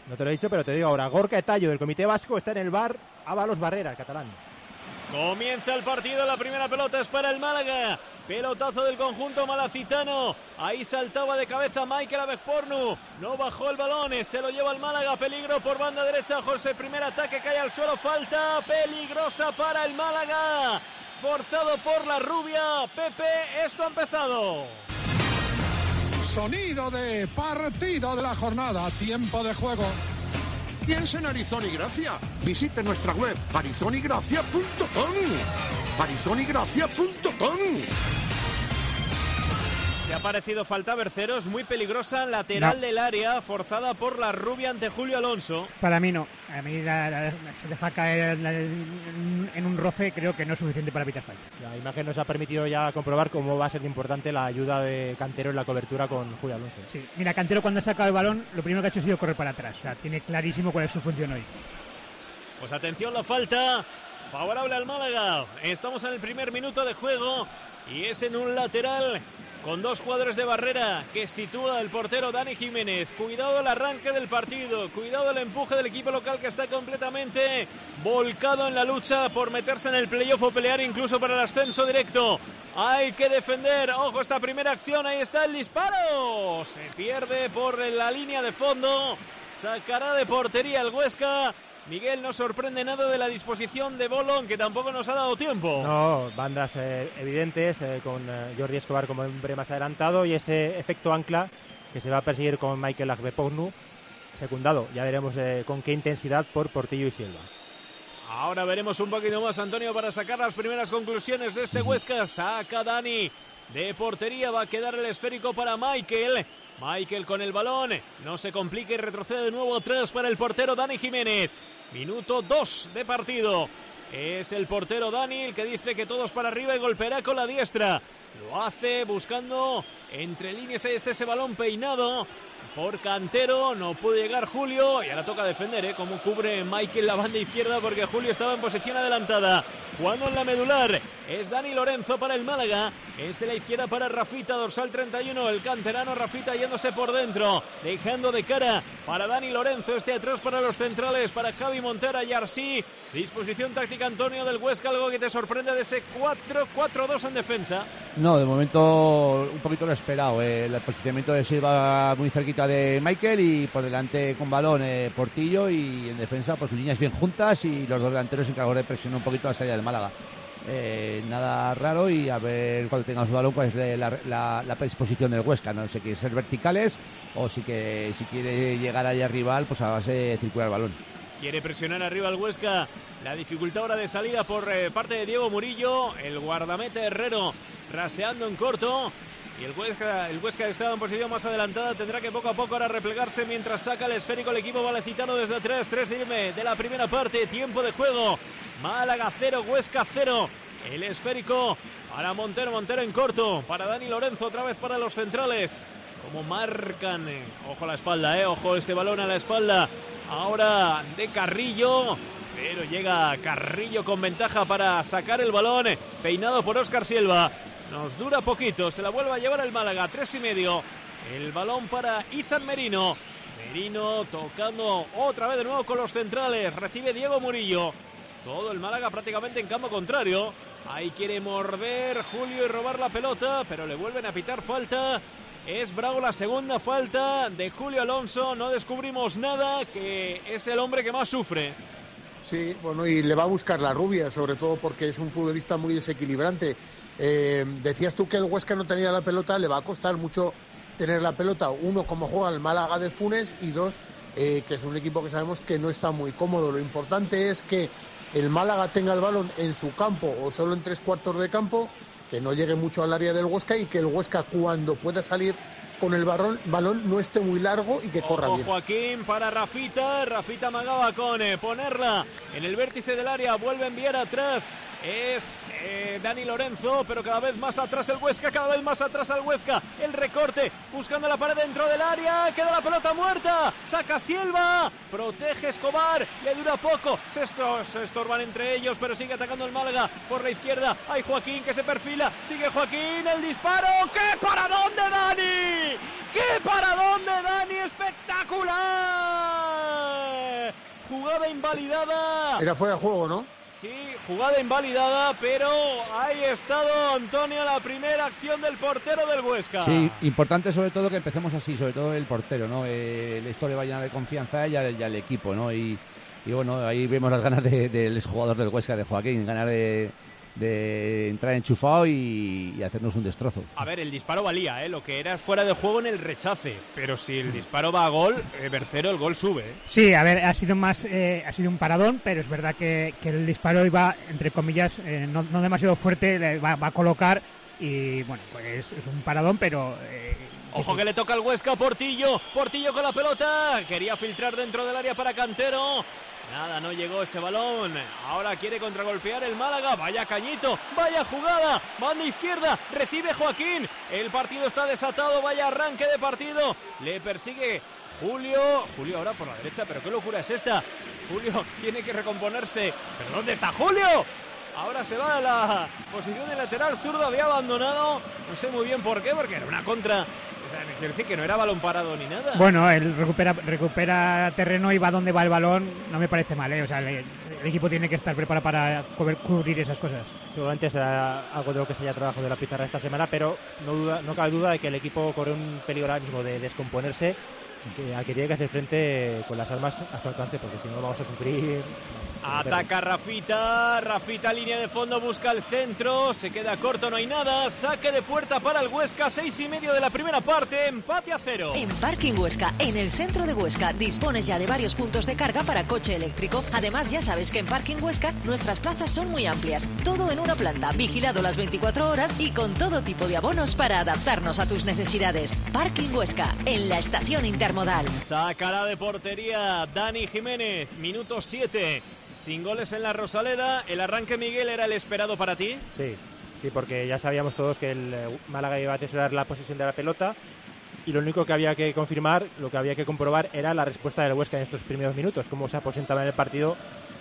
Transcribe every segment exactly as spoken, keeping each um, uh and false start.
No te lo he dicho, pero te digo ahora, Gorka Tallo del Comité Vasco está en el bar Ábalos Barrera, el catalán. Comienza el partido, la primera pelota es para el Málaga. Pelotazo del conjunto malacitano. Ahí saltaba de cabeza Michael Abekpornu. No bajó el balón, se lo lleva el Málaga. Peligro por banda derecha, José. Primer ataque, cae al suelo. Falta peligrosa para el Málaga. Forzado por la rubia. Pepe, esto ha empezado. Sonido de partido de la jornada. Tiempo de juego. Piensa en Arizona y Gracia. Visite nuestra web arizona y gracia punto com. arizona y gracia punto com. Le ha parecido falta a Berceros, muy peligrosa, lateral no. del área, forzada por la rubia ante Julio Alonso. Para mí no. A mí la, la, se deja caer la, en, en un roce, creo que no es suficiente para evitar falta. La imagen nos ha permitido ya comprobar cómo va a ser importante la ayuda de Cantero en la cobertura con Julio Alonso. Sí, mira, Cantero cuando ha sacado el balón, lo primero que ha hecho ha sido correr para atrás. O sea, tiene clarísimo cuál es su función hoy. Pues atención, la falta favorable al Málaga. Estamos en el primer minuto de juego y es en un lateral con dos jugadores de barrera que sitúa el portero Dani Jiménez. Cuidado el arranque del partido, cuidado el empuje del equipo local que está completamente volcado en la lucha por meterse en el playoff o pelear incluso para el ascenso directo. Hay que defender, ojo esta primera acción, ahí está el disparo. Se pierde por la línea de fondo, sacará de portería el Huesca. Miguel, no sorprende nada de la disposición de Bolón, que tampoco nos ha dado tiempo. No, bandas eh, evidentes, eh, con eh, Jordi Escobar como hombre más adelantado y ese efecto ancla que se va a perseguir con Michael Abekpornu, secundado. Ya veremos eh, con qué intensidad por Portillo y Silva. Ahora veremos un poquito más, Antonio, para sacar las primeras conclusiones de este Huesca. Saca Dani de portería, va a quedar el esférico para Michael. Michael con el balón, no se complique y retrocede de nuevo atrás para el portero Dani Jiménez. Minuto dos de partido. Es el portero Dani el que dice que todos para arriba y golpeará con la diestra. Lo hace buscando entre líneas, ahí está ese balón peinado por Cantero, no puede llegar Julio y ahora toca defender, ¿eh? Como cubre Michael la banda izquierda porque Julio estaba en posición adelantada. Jugando en la medular es Dani Lorenzo para el Málaga, es de la izquierda para Rafita, dorsal treinta y uno, el canterano Rafita yéndose por dentro, dejando de cara para Dani Lorenzo, este atrás para los centrales, para Javi Montera y Arsí. Disposición táctica, Antonio, del Huesca, algo que te sorprende de ese cuatro cuatro dos en defensa. No, de momento un poquito lo esperado, eh. El posicionamiento de Silva muy cerquita de Michael y por delante con balón eh, Portillo, y en defensa pues líneas bien juntas y los dos delanteros encargados de presionar un poquito la salida del Málaga. Eh, nada raro, y a ver cuando tengamos balón cuál es la, la, la predisposición del Huesca, no sé, quiere ser verticales o si, que, si quiere llegar allá rival pues a base de circular el balón. Quiere presionar arriba al Huesca, la dificultad ahora de salida por eh, parte de Diego Murillo, el guardameta Herrero raseando en corto. Y el Huesca, el Huesca estaba en posición más adelantada, tendrá que poco a poco ahora replegarse mientras saca el esférico el equipo valecitano desde atrás. Tres de, de la primera parte, tiempo de juego. Málaga cero, Huesca cero. El esférico para Montero, Montero en corto, para Dani Lorenzo, otra vez para los centrales. Como marcan, eh, ojo a la espalda, eh, ojo ese balón a la espalda. Ahora de Carrillo, pero llega Carrillo con ventaja para sacar el balón, eh, peinado por Óscar Silva. Nos dura poquito, se la vuelve a llevar el Málaga, tres y medio. El balón para Izan Merino. Merino tocando otra vez de nuevo con los centrales. Recibe Diego Murillo. Todo el Málaga prácticamente en campo contrario. Ahí quiere morder Julio y robar la pelota, pero le vuelven a pitar falta. Es Bravo la segunda falta de Julio Alonso. No descubrimos nada, que es el hombre que más sufre. Sí, bueno, y le va a buscar la rubia, sobre todo porque es un futbolista muy desequilibrante. Eh, decías tú que el Huesca no tenía la pelota, le va a costar mucho tener la pelota. Uno, como juega el Málaga de Funes, y dos, eh, que es un equipo que sabemos que no está muy cómodo. Lo importante es que el Málaga tenga el balón en su campo o solo en tres cuartos de campo, que no llegue mucho al área del Huesca y que el Huesca, cuando pueda salir con el balón, balón no esté muy largo y que Ojo, corra bien. Joaquín para Rafita, Rafita amagaba con eh, ponerla en el vértice del área, vuelve a enviar atrás. Es eh, Dani Lorenzo, pero cada vez más atrás el Huesca, cada vez más atrás al Huesca. El recorte, buscando la pared dentro del área, queda la pelota muerta, saca Silva, protege Escobar, le dura poco, se, esto, se estorban entre ellos, pero sigue atacando el Málaga por la izquierda. Hay Joaquín que se perfila, sigue Joaquín, el disparo, ¡qué paradón de Dani! ¡Qué paradón de Dani! ¡Espectacular! jugada invalidada. Era fuera de juego, ¿no? Sí, jugada invalidada, pero ahí ha estado Antonio, la primera acción del portero del Huesca. Sí, importante sobre todo que empecemos así, sobre todo el portero, ¿no? Eh, esto le va a llenar de confianza a ella y al equipo, ¿no? Y, y bueno, ahí vemos las ganas del de, de jugador del Huesca, de Joaquín, ganas de, de entrar enchufado y, y hacernos un destrozo. A ver, el disparo valía, ¿eh? Lo que era fuera de juego en el rechace, pero si el disparo va a gol, eh, Bercero, el gol sube, ¿eh? Sí, a ver, ha sido más, eh, ha sido un paradón, pero es verdad que, que el disparo iba, entre comillas, eh, no, no demasiado fuerte, le va, va a colocar y bueno, pues es un paradón, pero... Eh, Ojo que, que le toca al Huesca, Portillo, Portillo con la pelota, quería filtrar dentro del área para Cantero. Nada, no llegó ese balón. Ahora quiere contragolpear el Málaga. Vaya cañito, vaya jugada. Banda izquierda, recibe Joaquín. El partido está desatado, vaya arranque de partido. Le persigue Julio. Julio ahora por la derecha, pero qué locura es esta. Julio tiene que recomponerse. ¿Pero dónde está Julio? Ahora se va a la posición de lateral zurdo, había abandonado. No sé muy bien por qué, porque era una contra. O sea, quiere decir que no era balón parado ni nada. Bueno, él recupera, recupera terreno y va donde va el balón, no me parece mal, ¿eh? O sea, el, el equipo tiene que estar preparado para cubrir, cubrir esas cosas. Seguramente será algo de lo que se haya trabajado de la pizarra esta semana, pero no, duda, no cabe duda de que el equipo corre un peligro ahora mismo de descomponerse, que, a que tiene que hacer frente con las armas a su alcance, porque si no vamos a sufrir. Ataca Rafita, Rafita línea de fondo, busca el centro, se queda corto, no hay nada, saque de puerta para el Huesca, seis y medio de la primera parte, empate a cero. En Parking Huesca, en el centro de Huesca, dispones ya de varios puntos de carga para coche eléctrico. Además, ya sabes que en Parking Huesca nuestras plazas son muy amplias, todo en una planta, vigilado las veinticuatro horas y con todo tipo de abonos para adaptarnos a tus necesidades. Parking Huesca, en la estación intermodal. Sacará de portería Dani Jiménez, minuto siete. Sin goles en la Rosaleda, ¿el arranque, Miguel, era el esperado para ti? Sí, sí, porque ya sabíamos todos que el Málaga iba a atesorar la posesión de la pelota y lo único que había que confirmar, lo que había que comprobar era la respuesta del Huesca en estos primeros minutos, cómo se aposentaba en el partido.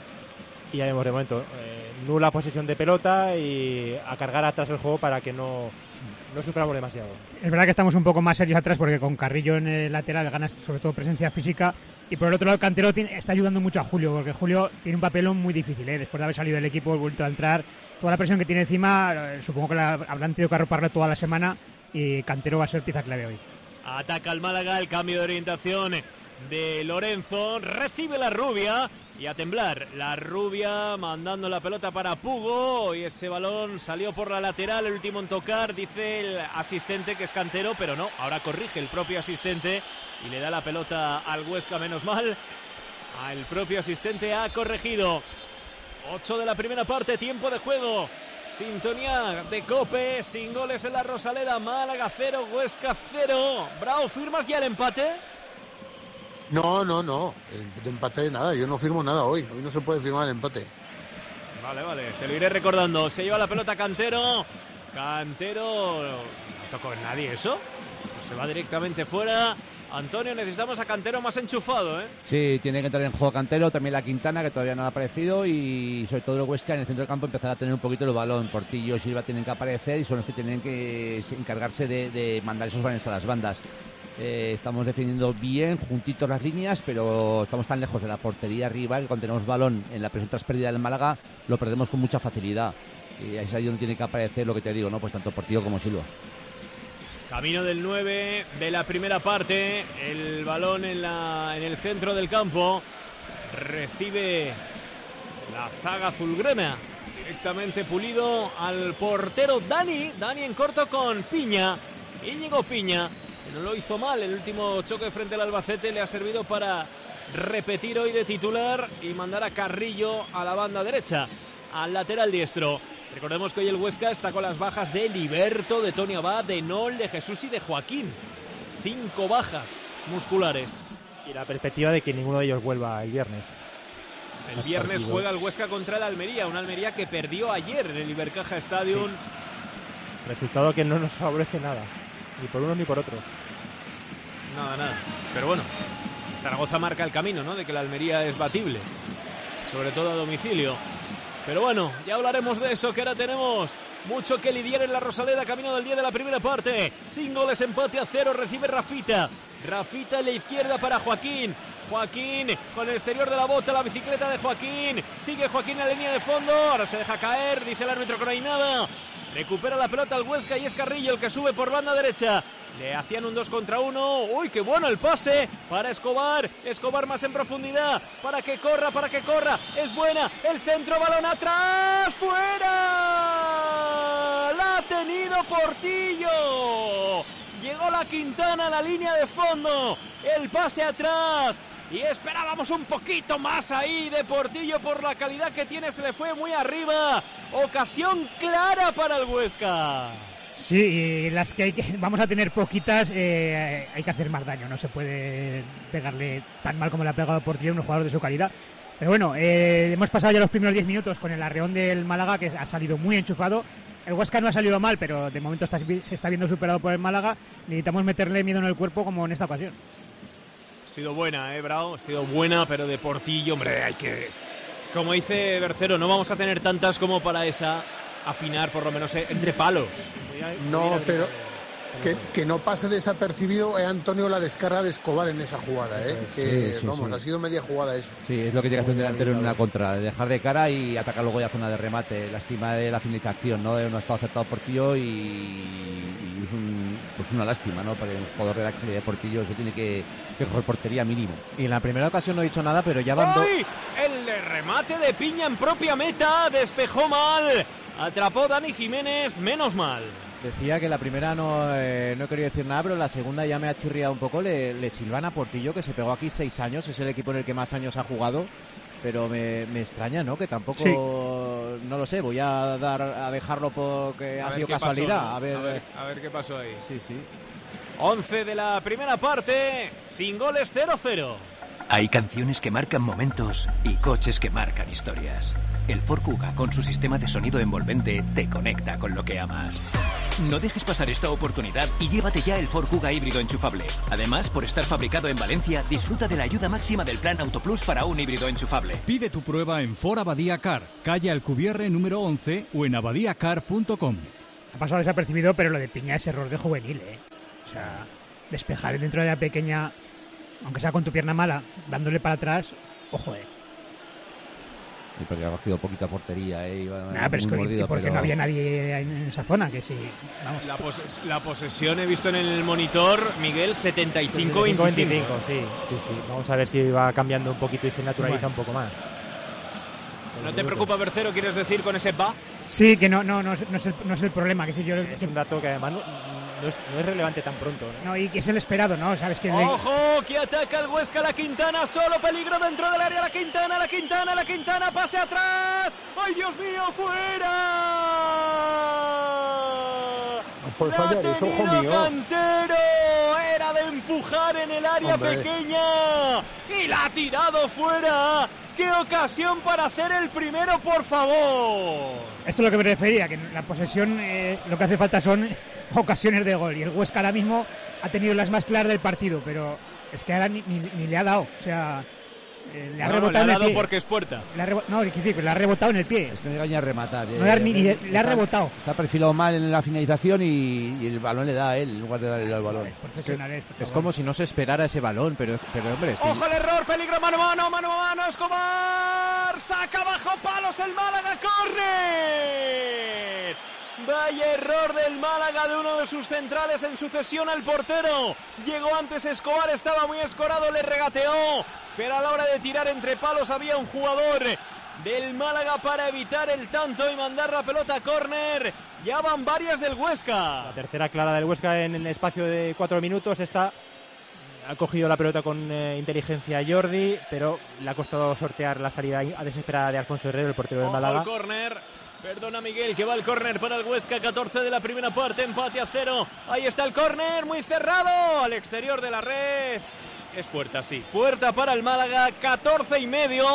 Y ya vemos de momento, eh, nula posesión de pelota y a cargar atrás el juego para que no, no suframos demasiado. Es verdad que estamos un poco más serios atrás porque con Carrillo en el lateral ganas sobre todo presencia física y por el otro lado Cantero tiene, está ayudando mucho a Julio porque Julio tiene un papelón muy difícil, ¿eh? Después de haber salido del equipo, vuelto a entrar, toda la presión que tiene encima, eh, supongo que la, habrán tenido que arroparle toda la semana y Cantero va a ser pieza clave hoy. Ataca el Málaga, el cambio de orientación de Lorenzo, recibe la Rubia y a temblar. La Rubia mandando la pelota para Pugo y ese balón salió por la lateral, el último en tocar, dice el asistente que es Cantero, pero no, ahora corrige el propio asistente y le da la pelota al Huesca, menos mal. El propio asistente ha corregido. ocho de la primera parte, tiempo de juego. Sintonía de COPE, sin goles en la Rosaleda, Málaga cero, Huesca cero. Bravo, ¿firmas ya el empate? No, no, no, de empate nada, yo no firmo nada hoy, hoy no se puede firmar el empate. Vale, vale, te lo iré recordando. Se lleva la pelota Cantero, Cantero, no tocó en nadie eso, se va directamente fuera. Antonio, necesitamos a Cantero más enchufado, ¿eh? Sí, tiene que entrar en juego Cantero, también la Quintana, que todavía no ha aparecido, y sobre todo el Huesca en el centro del campo empezar a tener un poquito el balón. Portillo y Silva tienen que aparecer y son los que tienen que encargarse de, de mandar esos balones a las bandas. Eh, estamos defendiendo bien, juntitos las líneas, pero estamos tan lejos de la portería rival que cuando tenemos balón en la presión tras pérdida del Málaga lo perdemos con mucha facilidad. Y ahí es ahí donde tiene que aparecer lo que te digo, ¿no? Pues tanto Portillo como Silva. Camino del nueve de la primera parte, el balón en, la, en el centro del campo, recibe la zaga azulgrana, directamente Pulido al portero Dani, Dani en corto con Piña, Íñigo Piña, que no lo hizo mal, el último choque frente al Albacete le ha servido para repetir hoy de titular y mandar a Carrillo a la banda derecha, al lateral diestro. Recordemos que hoy el Huesca está con las bajas de Liberto, de Tony Abad, de Nol, de Jesús y de Joaquín. Cinco bajas musculares. Y la perspectiva de que ninguno de ellos vuelva el viernes. El viernes juega el Huesca contra el Almería, una Almería que perdió ayer en el Ibercaja Stadium. Sí. Resultado que no nos favorece nada, ni por unos ni por otros. Nada, nada. Pero bueno, Zaragoza marca el camino, ¿no? De que la Almería es batible, sobre todo a domicilio. Pero bueno, ya hablaremos de eso, que ahora tenemos Mucho que lidiar en la Rosaleda, camino del día de la primera parte. Sin goles, empate a cero, recibe Rafita. Rafita en la izquierda para Joaquín. Joaquín con el exterior de la bota, la bicicleta de Joaquín. Sigue Joaquín en la línea de fondo. Ahora se deja caer, dice el árbitro que no hay nada. Recupera la pelota el Huesca y es Carrillo el que sube por banda derecha. Le hacían un dos contra uno. Uy, qué bueno el pase para Escobar. Escobar más en profundidad. Para que corra, para que corra. Es buena. El centro, balón atrás. ¡Fuera! La ha tenido Portillo. Llegó la Quintana a la línea de fondo. El pase atrás. Y esperábamos un poquito más ahí de Portillo por la calidad que tiene. Se le fue muy arriba. Ocasión clara para el Huesca. Sí, y las que, hay que vamos a tener poquitas, eh, hay que hacer más daño. No se puede pegarle tan mal como le ha pegado Portillo a un jugador de su calidad. Pero bueno, eh, hemos pasado ya los primeros diez minutos con el arreón del Málaga, que ha salido muy enchufado. El Huesca no ha salido mal, pero de momento está, se está viendo superado por el Málaga. Necesitamos meterle miedo en el cuerpo como en esta ocasión. Ha sido buena, eh, Bravo, ha sido buena, pero de Portillo, hombre, hay que... Como dice Bercero, no vamos a tener tantas como para esa afinar, por lo menos eh, entre palos. No, pero que, que no pase desapercibido, eh, Antonio, la descarga de Escobar en esa jugada, eh, que sí, sí, vamos, sí. ha sido media jugada eso. Sí, es lo que tiene que hacer un delantero en una contra, dejar de cara y atacar luego ya zona de remate. Lástima de la finalización, ¿no? No ha estado acertado Portillo y, y es un, pues una lástima, ¿no? Para un jugador de la calidad de Portillo eso tiene que, que coger portería mínimo. Y en la primera ocasión no he dicho nada, pero ya van dos. El remate de Piña en propia meta, despejó mal, atrapó Dani Jiménez, menos mal. Decía que la primera no, eh, no he querido decir nada, pero la segunda ya me ha chirriado un poco. Le, le silban a Portillo, que se pegó aquí seis años, es el equipo en el que más años ha jugado, pero me, me extraña, ¿no? Que tampoco, sí. No lo sé, voy a dar a dejarlo porque a ha sido casualidad. Pasó, ¿no? a, ver, a, ver, a ver qué pasó ahí. Sí, sí. once de la primera parte, sin goles, cero cero. Hay canciones que marcan momentos y coches que marcan historias. El Ford Kuga, con su sistema de sonido envolvente, te conecta con lo que amas. No dejes pasar esta oportunidad y llévate ya el Ford Kuga híbrido enchufable. Además, por estar fabricado en Valencia, disfruta de la ayuda máxima del Plan Autoplus para un híbrido enchufable. Pide tu prueba en Ford Abadía Car, calle Alcubierre número once o en abadía car punto com. Ha pasado desapercibido, pero lo de Piña es error de juvenil, ¿eh? O sea, despejar dentro de la pequeña, aunque sea con tu pierna mala, dándole para atrás, ojo, eh. Sí, porque ha cogido poquita portería, eh. Iba nah, pero es que, mordido, porque pero... no había nadie en esa zona, que sí, vamos. La, pos- la posesión he visto en el monitor, Miguel, setenta y cinco veinticinco. Sí, sí, sí. Vamos a ver si va cambiando un poquito y se naturaliza bueno. un poco más. ¿No te preocupa, Bercero, quieres decir, con ese va? Sí, que no, no, no, es, no, es, el, no es el problema. Es, decir, yo, es que... un dato que además no, no, es, no es relevante tan pronto, ¿no? No, y que es el esperado, ¿no? Sabes que ¡Ojo! Que ataca el Huesca, la Quintana, solo peligro dentro del área, la Quintana, la Quintana, la Quintana, pase atrás. ¡Ay, Dios mío, fuera! No puede fallar eso, ojo mío. Cantero, era de empujar en el área Hombre. pequeña y la ha tirado fuera. ¡Qué ocasión para hacer el primero, por favor! Esto es lo que me refería, que en la posesión eh, lo que hace falta son ocasiones de gol. Y el Huesca ahora mismo ha tenido las más claras del partido, pero es que ahora ni, ni, ni le ha dado. O sea, eh, le ha no, rebotado le ha en el dado pie. porque es puerta. Le ha rebo- no, es decir, le ha rebotado en el pie. Es que no llega ni a rematar. No eh, ni, le, le ha rebotado. Se ha perfilado mal en la finalización y, y el balón le da a él en lugar de darle al balón. Es, profesionales, es, es como si no se esperara ese balón, pero, pero hombre, sí. ¡Ojo el error! ¡Peligro! ¡Mano a mano! ¡Mano a mano! ¡Escobar! ¡Saca bajo palos el Málaga! ¡Córner! Vaya error del Málaga de uno de sus centrales en sucesión al portero. Llegó antes Escobar, estaba muy escorado, le regateó, pero a la hora de tirar entre palos había un jugador del Málaga para evitar el tanto y mandar la pelota a córner. Ya van varias del Huesca. La tercera clara del Huesca en el espacio de cuatro minutos. Está, ha cogido la pelota con eh, inteligencia Jordi, pero le ha costado sortear la salida desesperada de Alfonso Herrero, el portero del Málaga. El córner. Perdona, Miguel, que va el córner para el Huesca, catorce de la primera parte, empate a cero. Ahí está el córner, muy cerrado, al exterior de la red. Es puerta, sí, puerta para el Málaga, catorce y medio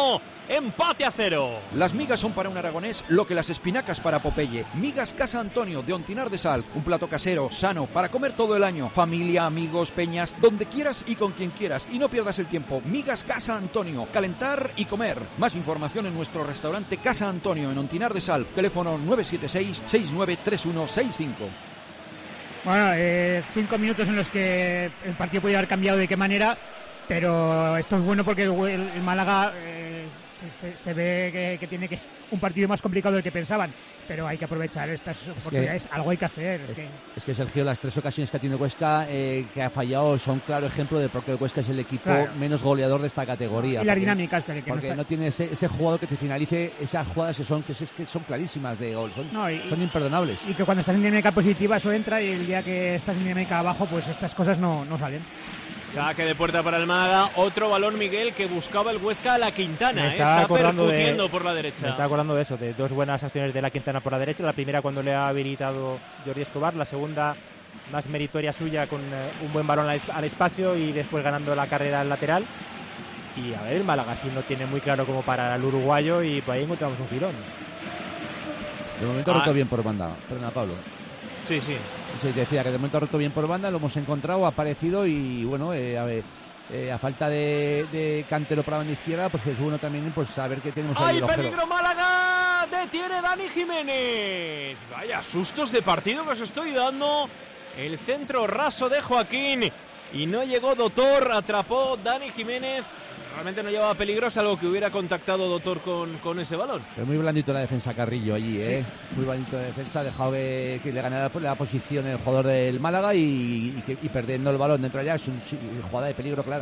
empate a cero. Las migas son para un aragonés lo que las espinacas para Popeye. Migas Casa Antonio de Ontinar de Sal, un plato casero, sano, para comer todo el año. Familia, amigos, peñas, donde quieras y con quien quieras. Y no pierdas el tiempo. Migas Casa Antonio, calentar y comer. Más información en nuestro restaurante Casa Antonio en Ontinar de Sal. Teléfono nueve siete seis, seis nueve tres uno seis cinco. Bueno, eh, cinco minutos en los que el partido puede haber cambiado de qué manera, pero esto es bueno porque el, el Málaga eh, se, se, se ve que, que tiene que un partido más complicado del que pensaban, pero hay que aprovechar estas es oportunidades, que, algo hay que hacer. Es, es, que... es que Sergio, las tres ocasiones que ha tenido Huesca eh, que ha fallado son claro ejemplo de por qué el Huesca es el equipo claro. menos goleador de esta categoría. Y las dinámicas que, que porque no, está... no tiene ese, ese jugador que te finalice esas jugadas que son que, es, que son clarísimas de gol, son, no, y, son imperdonables. Y que cuando estás en dinámica positiva eso entra y el día que estás en dinámica abajo pues estas cosas no, no salen. Saque de puerta para el Málaga, otro balón Miguel que buscaba el Huesca a la Quintana, me ¿eh? está, está percutiendo de, por la derecha. Me está acordando de eso, de dos buenas acciones de la Quintana por la derecha, la primera cuando le ha habilitado Jordi Escobar, la segunda más meritoria suya con eh, un buen balón al, al espacio y después ganando la carrera al lateral. Y a ver, el Málaga sí no tiene muy claro cómo parar al uruguayo y por ahí encontramos un filón. De momento ha roto ah. bien por banda, perdona Pablo. Sí, sí. Sí, te decía que de momento ha roto bien por banda, lo hemos encontrado, ha aparecido y bueno, eh, a ver, eh, a falta de, de Cantero para la banda izquierda, pues es bueno también pues saber que tenemos ahí. ¡Ay, peligro Málaga! Detiene Dani Jiménez. Vaya sustos de partido que os estoy dando. El centro raso de Joaquín y no llegó Dotor, atrapó Dani Jiménez. Realmente no llevaba peligro, salvo que hubiera contactado Dotor con, con ese balón. Pero muy blandito la defensa Carrillo allí, sí. ¿eh? Muy blandito la defensa, ha dejado que, que le ganara la, la posición el jugador del Málaga y, y, que, y perdiendo el balón dentro de allá es una jugada de peligro clara.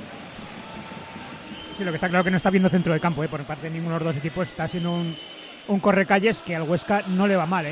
Sí, lo que está claro que no está viendo centro de campo, ¿eh? Por parte de ninguno de los dos equipos, está siendo un, un correcalles que al Huesca no le va mal, ¿eh?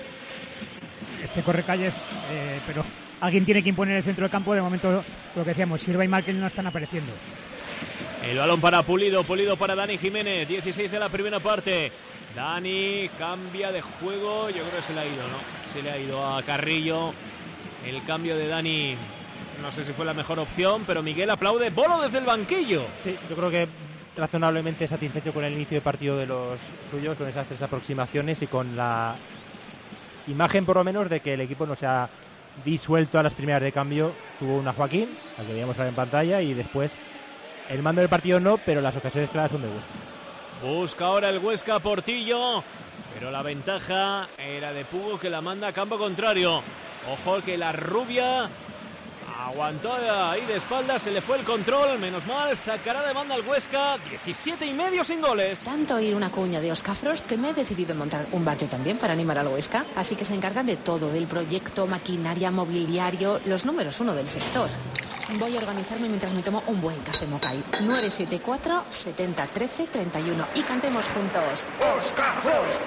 Este correcalles, eh, pero alguien tiene que imponer el centro de campo. De momento, lo que decíamos, Silva y Markel no están apareciendo. El balón para Pulido, Pulido para Dani Jiménez, dieciséis de la primera parte. Dani cambia de juego, yo creo que se le ha ido, ¿no? Se le ha ido a Carrillo. El cambio de Dani, no sé si fue la mejor opción, pero Miguel aplaude. Bolo desde el banquillo. Sí, yo creo que razonablemente satisfecho con el inicio de partido de los suyos, con esas tres aproximaciones y con la imagen por lo menos de que el equipo no se ha disuelto a las primeras de cambio. Tuvo una Joaquín, al que veíamos ahora en pantalla, y después el mando del partido no, pero las ocasiones claras son de Huesca. Busca ahora el Huesca Portillo, pero la ventaja era de Pugo, que la manda a campo contrario. Ojo que la rubia aguantó ahí de espaldas, se le fue el control, menos mal, sacará de banda al Huesca, diecisiete y medio sin goles. Tanto oír una cuña de Oscar Frost que me he decidido montar un bar yo también para animar al Huesca, así que se encargan de todo, del proyecto, maquinaria, mobiliario, los números uno del sector. Voy a organizarme mientras me tomo un buen café Mokai. nueve siete cuatro, setenta, trece, treinta y uno y cantemos juntos Oscar Frost.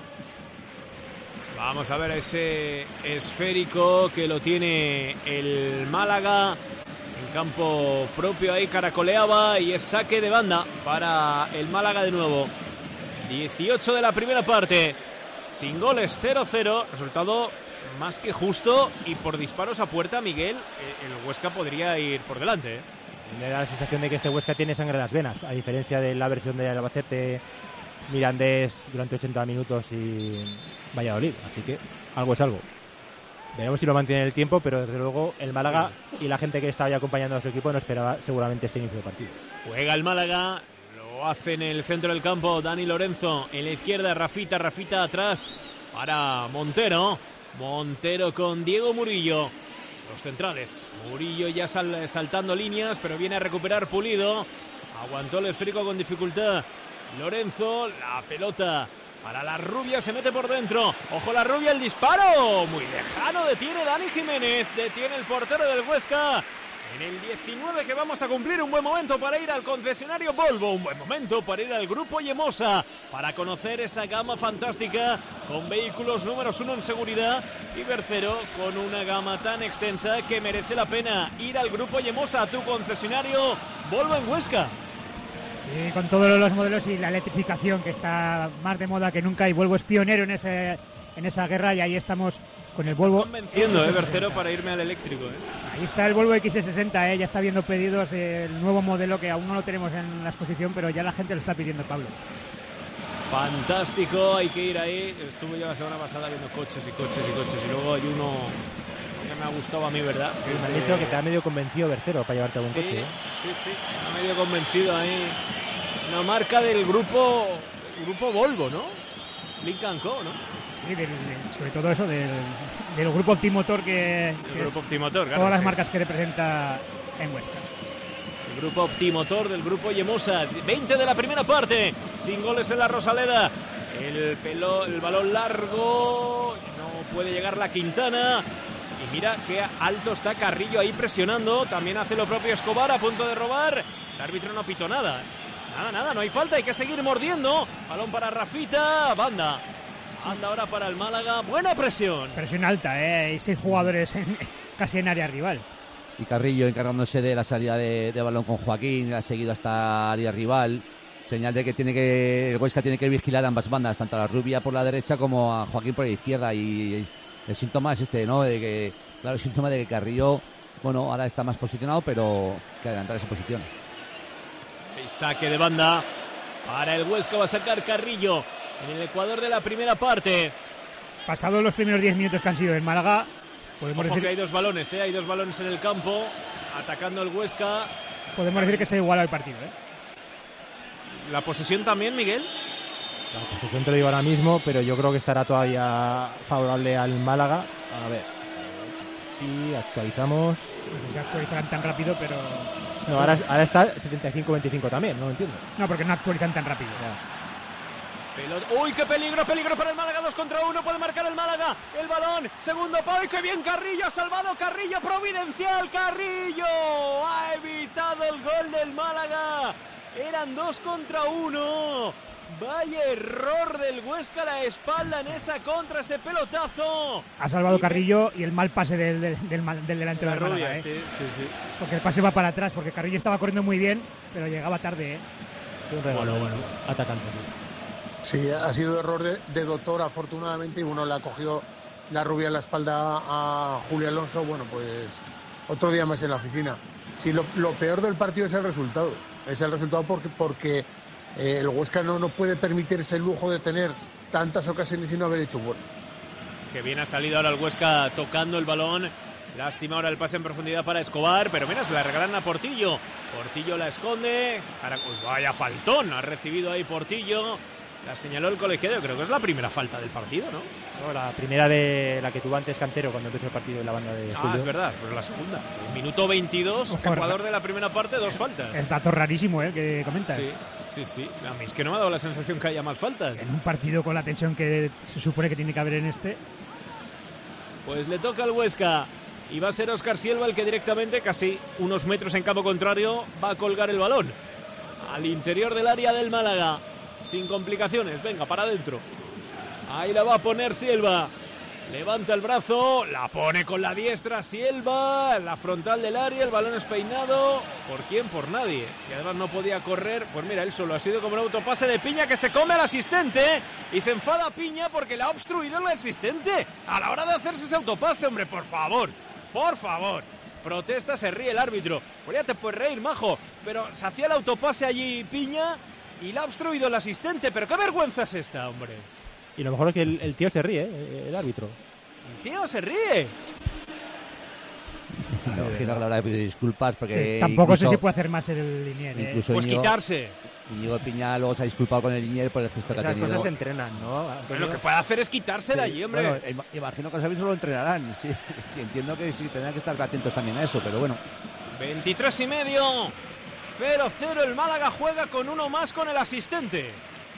Vamos a ver ese esférico que lo tiene el Málaga en campo propio, ahí caracoleaba y es saque de banda para el Málaga de nuevo. dieciocho de la primera parte, sin goles, cero cero, resultado más que justo y por disparos a puerta, Miguel, el Huesca podría ir por delante, ¿eh? Me da la sensación de que este Huesca tiene sangre en las venas, a diferencia de la versión de Albacete, Mirandés durante ochenta minutos y Valladolid, así que algo es algo. Veremos si lo mantiene en el tiempo, pero desde luego el Málaga y la gente que estaba ya acompañando a su equipo no esperaba seguramente este inicio de partido. Juega el Málaga, lo hace en el centro del campo Dani Lorenzo, en la izquierda Rafita, Rafita atrás para Montero, Montero con Diego Murillo, los centrales, Murillo ya sal, saltando líneas, pero viene a recuperar Pulido, aguantó el esférico con dificultad Lorenzo, la pelota para la rubia, se mete por dentro, ojo la rubia, el disparo, muy lejano, detiene Dani Jiménez, detiene el portero del Huesca, en el diecinueve que vamos a cumplir, un buen momento para ir al concesionario Volvo, un buen momento para ir al Grupo Yemosa, para conocer esa gama fantástica, con vehículos números uno en seguridad, y tercero, con una gama tan extensa que merece la pena ir al Grupo Yemosa, tu concesionario Volvo en Huesca. Sí, con todos los modelos y la electrificación que está más de moda que nunca, y Volvo es pionero en ese en esa guerra y ahí estamos con el Volvo. Estás convenciendo, eh, Bercero, para irme al eléctrico. Eh. Ahí está el Volvo equis ese sesenta, eh, ya está viendo pedidos del nuevo modelo que aún no lo tenemos en la exposición, pero ya la gente lo está pidiendo, Pablo. Fantástico, hay que ir ahí. Estuve yo la semana pasada viendo coches y coches y coches y luego hay uno que me ha gustado a mí, ¿verdad? Sí, me han dicho que te ha medio convencido Bercero para llevarte algún sí, coche. ¿eh? Sí, sí, me ha medio convencido ahí. Una marca del grupo grupo Volvo, ¿no? Lynk and Co, ¿no? Sí, del, del, sobre todo eso del, del grupo Optimotor que, que grupo Optimotor, claro, todas las sí. marcas que representa en Huesca. El grupo Optimotor del grupo Yemosa. veinte de la primera parte, sin goles en la Rosaleda. El, pelo, el balón largo, no puede llegar la Quintana. Y mira qué alto está Carrillo ahí presionando. También hace lo propio Escobar, a punto de robar. El árbitro no pitó nada. Nada, nada, no hay falta, hay que seguir mordiendo. Balón para Rafita, banda. Anda ahora para el Málaga, buena presión. Presión alta, ¿eh? Hay seis jugadores en, casi en área rival. Y Carrillo encargándose de la salida de, de balón con Joaquín, ha seguido hasta área rival. Señal de que tiene que el Huesca tiene que vigilar ambas bandas, tanto a la Rubia por la derecha como a Joaquín por la izquierda. Y el síntoma es este, ¿no? De que, claro, el síntoma de que Carrillo, bueno, ahora está más posicionado, pero que adelantar esa posición. El saque de banda para el Huesca, va a sacar Carrillo en el Ecuador de la primera parte. Pasados los primeros diez minutos que han sido en Málaga, podemos Ojo decir que hay dos balones, ¿eh? Hay dos balones en el campo, atacando el Huesca. Podemos decir que se iguala el partido, ¿eh? La posesión también, Miguel. La posesión te lo digo ahora mismo, pero yo creo que estará todavía favorable al Málaga. A ver, y actualizamos. No sé si actualizarán tan rápido, pero... No, ahora, ahora está setenta y cinco veinticinco también, no lo entiendo. No, porque no actualizan tan rápido. Pelota. ¡Uy, qué peligro, peligro para el Málaga! Dos contra uno, puede marcar el Málaga. El balón, segundo palo, ¡y qué bien Carrillo! Ha salvado Carrillo, providencial Carrillo. Ha evitado el gol del Málaga. Eran dos contra uno. Vaya error del Huesca a la espalda en esa contra, ese pelotazo. Ha salvado y... Carrillo y el mal pase del, del, del, del delantero del Málaga, ¿eh? Sí, sí, sí. Porque el pase va para atrás, porque Carrillo estaba corriendo muy bien, pero llegaba tarde, ¿eh? Sí, un regalo, bueno, bueno. Atacante, sí. Sí, ha sido error de, de Doctor, afortunadamente, y bueno, le ha cogido la Rubia en la espalda a Julio Alonso. Bueno, pues otro día más en la oficina. Sí, lo, lo peor del partido es el resultado. Es el resultado porque... porque Eh, el Huesca no, no puede permitirse el lujo de tener tantas ocasiones y no haber hecho un gol. Que bien ha salido ahora el Huesca tocando el balón. Lástima ahora el pase en profundidad para Escobar, pero mira, se la regalan a Portillo. Portillo la esconde. Ahora, pues vaya faltón ha recibido ahí Portillo. La señaló el colegiado, creo que es la primera falta del partido, ¿no? No, la primera de la que tuvo antes Cantero cuando empezó el partido en la banda de Julio. Ah, es verdad, pero la segunda. Minuto veintidós, Ojo, Ecuador de la primera parte, dos faltas. Es dato rarísimo, ¿eh? Que comentas. Sí, sí, sí. A mí es que no me ha dado la sensación que haya más faltas. En un partido con la tensión que se supone que tiene que haber en este. Pues le toca al Huesca. Y va a ser Óscar Silva el que directamente, casi unos metros en campo contrario, va a colgar el balón. Al interior del área del Málaga. Sin complicaciones, venga, para adentro. Ahí la va a poner Silva. Levanta el brazo, la pone con la diestra Silva. La frontal del área, el balón es peinado. ¿Por quién? Por nadie. Y además no podía correr. Pues mira, él solo ha sido como un autopase de Piña que se come al asistente. Y se enfada Piña porque le ha obstruido el asistente. A la hora de hacerse ese autopase, hombre, por favor. Por favor. Protesta, se ríe el árbitro. Pues ya te puedes reír, majo. Pero se hacía el autopase allí Piña. Y le ha obstruido el asistente, pero qué vergüenza es esta, hombre. Y lo mejor es que el, el tío se ríe, ¿eh? El árbitro. El tío se ríe. Me imagino que la hora de pedir disculpas porque sí, tampoco incluso, sé si puede hacer más el Linier, ¿eh? Pues Íñigo, quitarse. Íñigo Piña luego se ha disculpado con el Linier por el gesto Esas que ha tenido. Esas cosas se entrenan, ¿no? Pero lo que puede hacer es quitarse de sí, allí, hombre. Bueno, imagino que los árbitros lo entrenarán. Sí, sí, entiendo que sí tendrán que estar atentos también a eso, pero bueno. veintitrés y medio. cero cero, el Málaga juega con uno más con el asistente.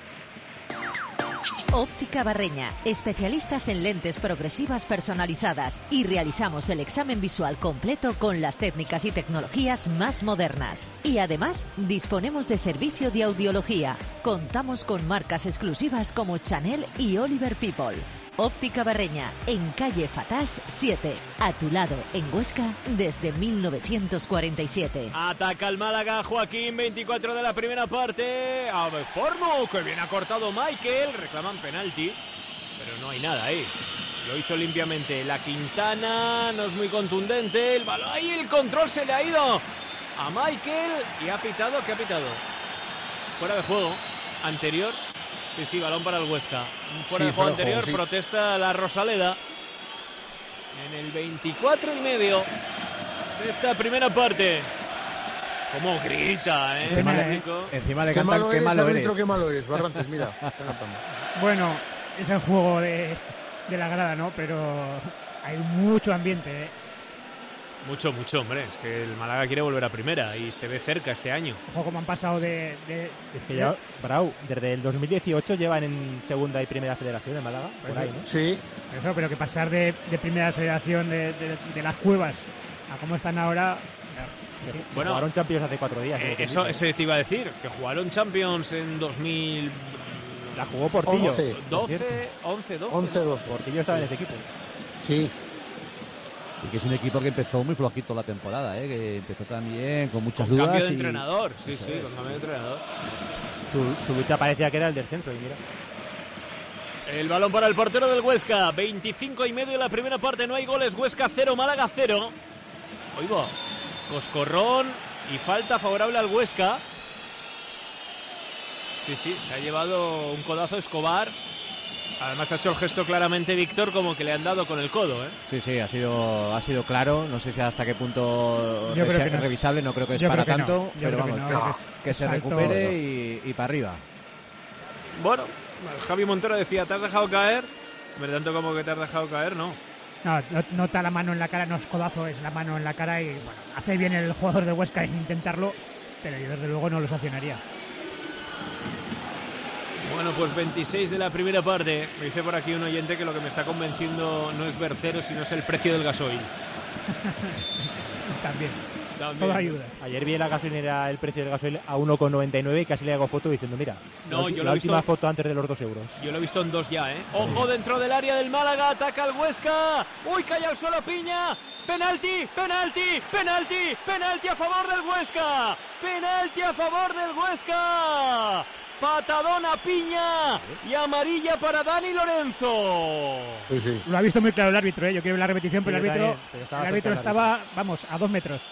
Óptica Barreña, especialistas en lentes progresivas personalizadas y realizamos el examen visual completo con las técnicas y tecnologías más modernas. Y además, disponemos de servicio de audiología. Contamos con marcas exclusivas como Chanel y Oliver People. Óptica Barreña, en calle Fatás siete, a tu lado en Huesca desde mil novecientos cuarenta y siete. Ataca el Málaga, Joaquín, veinticuatro de la primera parte. A ver, Formo, que bien ha cortado Michael, reclaman penalti. pero no hay nada ahí. Lo hizo limpiamente la Quintana, no es muy contundente. El balón, ahí el control se le ha ido a Michael y ha pitado, ¿qué ha pitado? Fuera de juego, anterior. Sí, sí, balón para el Huesca. Fuera sí, de juego fuera anterior, juego, sí. Protesta la Rosaleda. En el veinticuatro y medio de esta primera parte. Cómo grita, ¿eh? Encima le, encima le cantan qué malo eres. Qué malo eres, Barrantes, mira. Está cantando. Bueno, es el juego de, de la grada, ¿no? Pero hay mucho ambiente, ¿eh? Mucho, mucho, hombre. Es que el Málaga quiere volver a primera y se ve cerca este año. Ojo, como han pasado de... de es que ya, Brau, desde el dos mil dieciocho llevan en segunda y primera federación en Málaga. Por ahí, ¿no? Sí. Eso, pero que pasar de, de primera federación de, de, de las Cuevas a cómo están ahora... Que bueno, jugaron Champions hace cuatro días. Eh, eso, eso te iba a decir, que jugaron Champions en dos mil... La jugó Portillo. doce, once, doce. once, doce. Portillo estaba sí. en ese equipo. Sí. Y que es un equipo que empezó muy flojito la temporada, ¿eh? Que empezó también con muchas con dudas. Cambio de y... entrenador, sí, eso sí, es, con cambio sí. de entrenador. Su, su lucha parecía que era el descenso, y mira. El balón para el portero del Huesca. veinticinco y medio de la primera parte, no hay goles. Huesca cero, Málaga cero. Oigo, coscorrón y falta favorable al Huesca. Sí, sí, se ha llevado un codazo Escobar. Además ha hecho el gesto claramente Víctor, como que le han dado con el codo, ¿eh? Sí, sí, ha sido ha sido claro. No sé si hasta qué punto Yo es creo que no revisable, es. no creo que es Yo para creo que tanto, no. pero vamos, que, no. que, es, se, que se salto, recupere y, y para arriba. Bueno, Javi Montero decía, ¿te has dejado caer? Pero tanto como que te has dejado caer, no. No, nota la mano en la cara, no es codazo, es la mano en la cara y bueno, hace bien el jugador del Huesca en intentarlo, pero yo desde luego no lo sancionaría. Bueno, pues veintiséis de la primera parte. Me dice por aquí un oyente que lo que me está convenciendo no es Bercero, sino es el precio del gasoil. También. También. Todo ayuda. Ayer vi en la gasolinera el precio del gasoil a uno con noventa y nueve y casi le hago foto diciendo, mira, no, la, yo la lo última visto, foto antes de los dos euros. Yo lo he visto en dos ya, ¿eh? Ojo dentro del área del Málaga, ataca el Huesca. Uy, cae al suelo Piña. Penalti, penalti, penalti, penalti a favor del Huesca. Penalti a favor del Huesca. Patadón a Piña y amarilla para Dani Lorenzo. Sí, sí. Lo ha visto muy claro el árbitro, ¿eh? Yo quiero ver la repetición, Sí, pero el árbitro, también, pero estaba, el árbitro estaba vamos, a dos metros.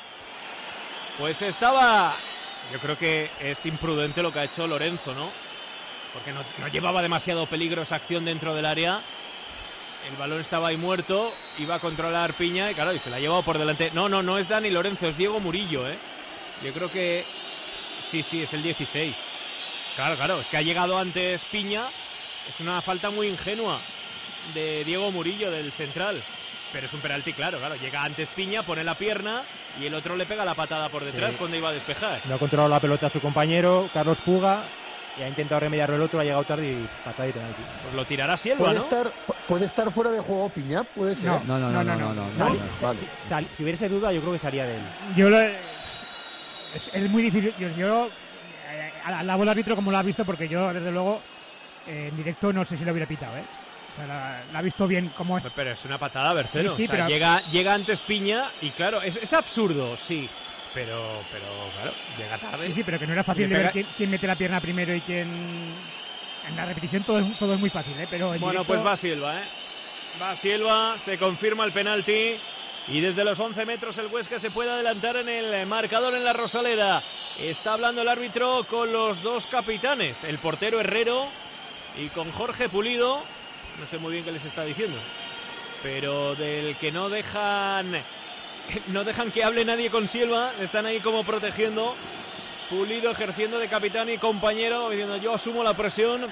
Pues estaba... Yo creo que es imprudente lo que ha hecho Lorenzo, ¿no? Porque no, no llevaba demasiado peligro esa acción dentro del área. El balón estaba ahí muerto, iba a controlar Piña y claro, y se la ha llevado por delante. No, no, no es Dani Lorenzo, es Diego Murillo, ¿eh? Yo creo que... Sí, sí, es el dieciséis. Claro, claro, es que ha llegado antes Piña. Es una falta muy ingenua de Diego Murillo, del central. Pero es un penalti, claro, claro. Llega antes Piña, pone la pierna y el otro le pega la patada por detrás sí. cuando iba a despejar. No ha controlado la pelota a su compañero, Carlos Puga, y ha intentado remediarlo el otro, ha llegado tarde y patada y penalti. Pues lo tirará Silva, ¿Puede ¿no? Estar, ¿Puede estar fuera de juego Piña? ¿Puede ser? No, no, no, no, no, no, no, no, Sal, no, no. Vale. Si, sal, si hubiese duda, yo creo que salía de él. Yo lo... Es, es muy difícil. Yo, yo alabo al árbitro como lo ha visto, porque yo, desde luego, eh, en directo no sé si lo hubiera pitado, ¿eh? O sea, la, la ha visto bien como es. Pero es una patada, Bercero. Sí, sí, o sea, pero... llega, llega antes Piña y claro, es, es absurdo, sí. Pero, pero claro, llega tarde. Sí, sí, pero que no era fácil de pega... ver quién, quién mete la pierna primero y quién... En la repetición todo es, todo es muy fácil, ¿eh? Pero en bueno, directo... pues va Silva, ¿eh? Va Silva, se confirma el penalti. Y desde los once metros el Huesca se puede adelantar en el marcador en la Rosaleda. Está hablando el árbitro con los dos capitanes, el portero Herrero y con Jorge Pulido. No sé muy bien qué les está diciendo, pero del que no dejan no dejan que hable nadie con Silva, están ahí como protegiendo. Pulido ejerciendo de capitán y compañero, diciendo yo asumo la presión.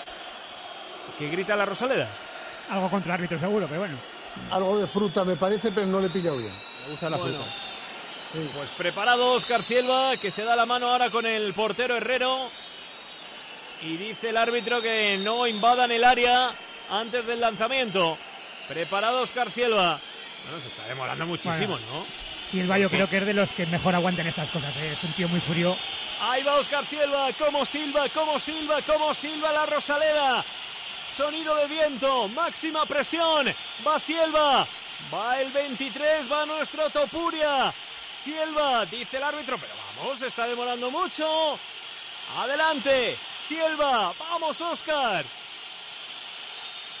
¿Qué grita la Rosaleda? Algo contra el árbitro seguro, pero bueno. Algo de fruta me parece, pero no le he pillado bien. Me gusta la bueno, fruta. Sí. Pues preparado Óscar Silva, que se da la mano ahora con el portero Herrero. Y dice el árbitro que no invadan el área antes del lanzamiento. Preparado Óscar Silva. Bueno, se está demorando muchísimo, bueno, ¿no? Silva yo creo que es de los que mejor aguantan estas cosas, ¿eh? Es un tío muy furioso. Ahí va Óscar Silva, como Silva, como Silva, como Silva la Rosaleda. Sonido de viento, máxima presión. Va Silva, va el veintitrés, va nuestro Topuria. Silva, dice el árbitro, pero vamos, se está demorando mucho. Adelante, Silva, vamos Óscar.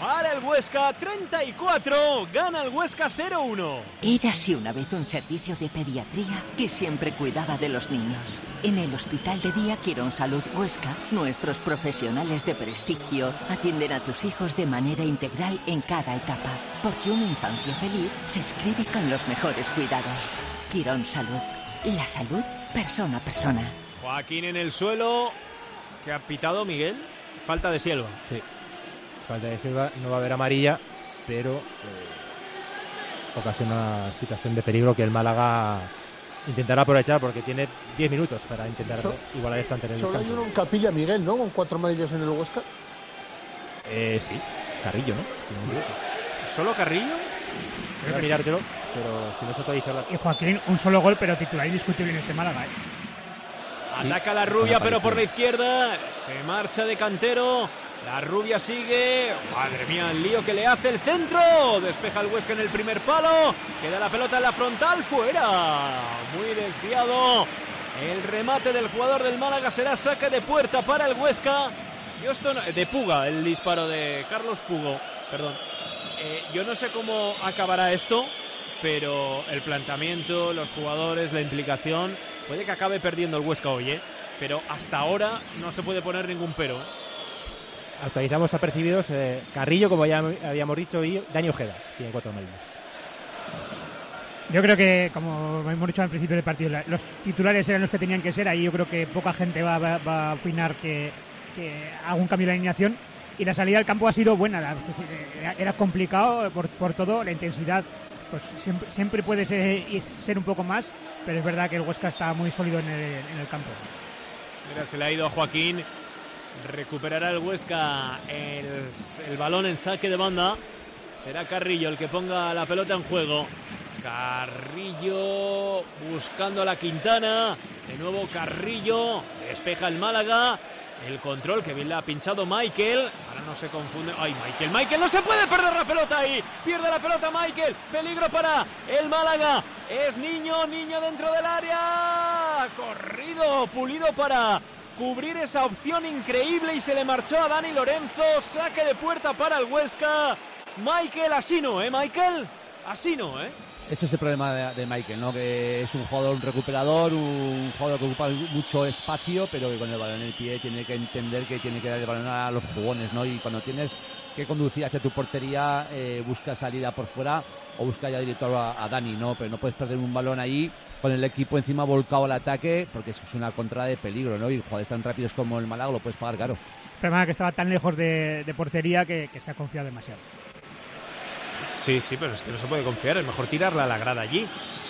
para el Huesca, treinta y cuatro, gana el Huesca cero uno. Érase una vez un servicio de pediatría que siempre cuidaba de los niños. En el Hospital de Día Quirón Salud Huesca, nuestros profesionales de prestigio atienden a tus hijos de manera integral en cada etapa, porque una infancia feliz se escribe con los mejores cuidados. Quirón Salud, la salud persona a persona. Joaquín en el suelo, ¿qué ha pitado Miguel? Falta de Silva. Sí. Falta de Silva, no va a haber amarilla, pero eh, ocasiona una situación de peligro que el Málaga intentará aprovechar porque tiene diez minutos para intentar so, igualar esto ante el Solo hay uno en Capilla, Miguel, ¿no? Con cuatro amarillas en el Huesca. Eh, sí, Carrillo, ¿no? ¿Solo Carrillo? Voy a mirártelo, pero si no se autoriza la... Y Joaquín, un solo gol, pero titular indiscutible en este Málaga, ¿eh? Ataca la Rubia, pero por la izquierda. Se marcha de Cantero. La Rubia sigue. Madre mía, el lío que le hace el centro. Despeja el Huesca en el primer palo. Queda la pelota en la frontal. Fuera. Muy desviado. El remate del jugador del Málaga será saque de puerta para el Huesca. Yo esto no, de Puga, el disparo de Carlos Pugo. Perdón. Eh, yo no sé cómo acabará esto, pero el planteamiento, los jugadores, la implicación, puede que acabe perdiendo el Huesca hoy, ¿eh? Pero hasta ahora no se puede poner ningún pero. Actualizamos apercibidos eh, Carrillo, como ya habíamos dicho, y Dani Ojeda, tiene cuatro amarillas. Yo creo que, como hemos dicho al principio del partido, los titulares eran los que tenían que ser. Ahí yo creo que poca gente va, va, va a opinar que, que haga un cambio de la alineación. Y la salida al campo ha sido buena. Era, era complicado por, por todo, la intensidad pues siempre, siempre puede ser, ser un poco más, pero es verdad que el Huesca está muy sólido en el, en el campo. Mira, se le ha ido a Joaquín. Recuperará el Huesca el, el balón en saque de banda. Será Carrillo el que ponga la pelota en juego. Carrillo buscando a la Quintana. De nuevo Carrillo. Despeja el Málaga. El control que bien le ha pinchado Michael. Ahora no se confunde. ¡Ay, Michael! ¡Michael! ¡No se puede perder la pelota ahí! Pierde la pelota Michael. Peligro para el Málaga. Es Niño. Niño dentro del área. Corrido. Pulido para cubrir esa opción increíble. Y se le marchó a Dani Lorenzo. Saque de puerta para el Huesca. Michael, así no, ¿eh, Michael? Así no, ¿eh? Ese es el problema de, de Michael, ¿no? Que es un jugador, un recuperador, un jugador que ocupa mucho espacio, pero que con el balón en el pie tiene que entender que tiene que dar el balón a los jugones, ¿no? Y cuando tienes que conducir hacia tu portería, eh, busca salida por fuera o busca ya directo a, a Dani, ¿no? Pero no puedes perder un balón ahí con el equipo encima volcado al ataque, porque es una contra de peligro, ¿no? Y jugadores tan rápidos como el Málaga lo puedes pagar caro. El problema es que estaba tan lejos de, de portería que, que se ha confiado demasiado. Sí, sí, pero es que no se puede confiar, es mejor tirarla a la grada allí.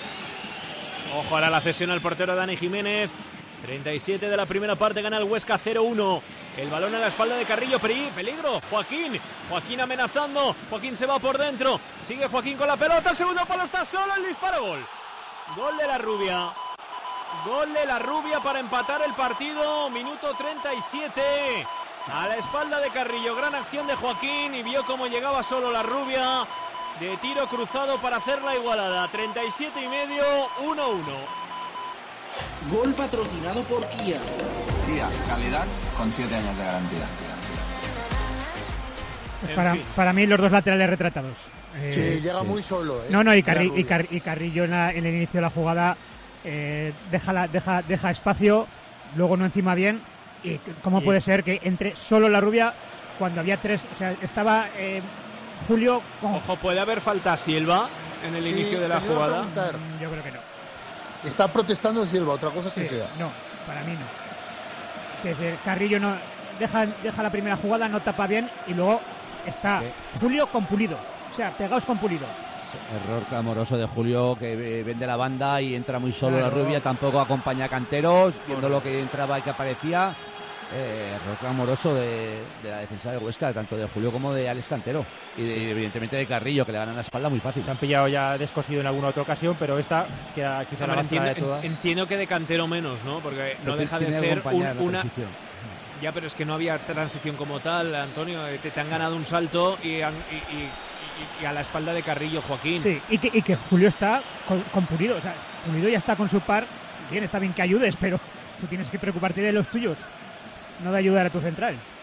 Ojo, ahora la cesión al portero Dani Jiménez. treinta y siete de la primera parte, gana el Huesca cero uno. El balón a la espalda de Carrillo, peligro, Joaquín. Joaquín amenazando, Joaquín se va por dentro. Sigue Joaquín con la pelota, el segundo palo está solo, el disparo, gol. Gol de la Rubia. Gol de la Rubia para empatar el partido, minuto treinta y siete. A la espalda de Carrillo, gran acción de Joaquín y vio cómo llegaba solo la Rubia de tiro cruzado para hacer la igualada. treinta y siete y medio, uno uno. Gol patrocinado por Kia. Kia, calidad con siete años de garantía. Pues para, para mí los dos laterales retratados. Eh, sí, llega sí. muy solo. ¿eh? No, no, y, Carri y, Car y Carrillo en, la, en el inicio de la jugada eh, deja, la, deja, deja espacio, luego no encima bien. ¿Y cómo puede ser que entre solo la Rubia cuando había tres? O sea, estaba eh, Julio con... Ojo, ¿puede haber falta Silva en el sí, inicio de la jugada? Yo creo que no. Está protestando Silva, otra cosa sí, que sea. No, para mí no. Que decir, Carrillo no deja, deja la primera jugada, no tapa bien y luego está sí. Julio con Pulido. O sea, pegados con Pulido. Error clamoroso de Julio, que vende la banda y entra muy solo claro. La Rubia, tampoco acompaña a Canteros, viendo lo que entraba y que aparecía. Eh, error clamoroso de, de la defensa de Huesca, tanto de Julio como de Alex Cantero. Y de, evidentemente de Carrillo, que le ganan la espalda muy fácil. Se han pillado ya descosido en alguna otra ocasión, pero esta, que quizá la más clara de todas. Entiendo que de Cantero menos, ¿no? Porque no deja de ser un, una... Ya, pero es que no había transición como tal, Antonio. Te, te han ganado un salto y... y, y y a la espalda de Carrillo, Joaquín. Sí, y que, y que Julio está con, con Pulido, o sea, Pulido ya está con su par, bien, está bien que ayudes, pero tú tienes que preocuparte de los tuyos, no de ayudar a tu central.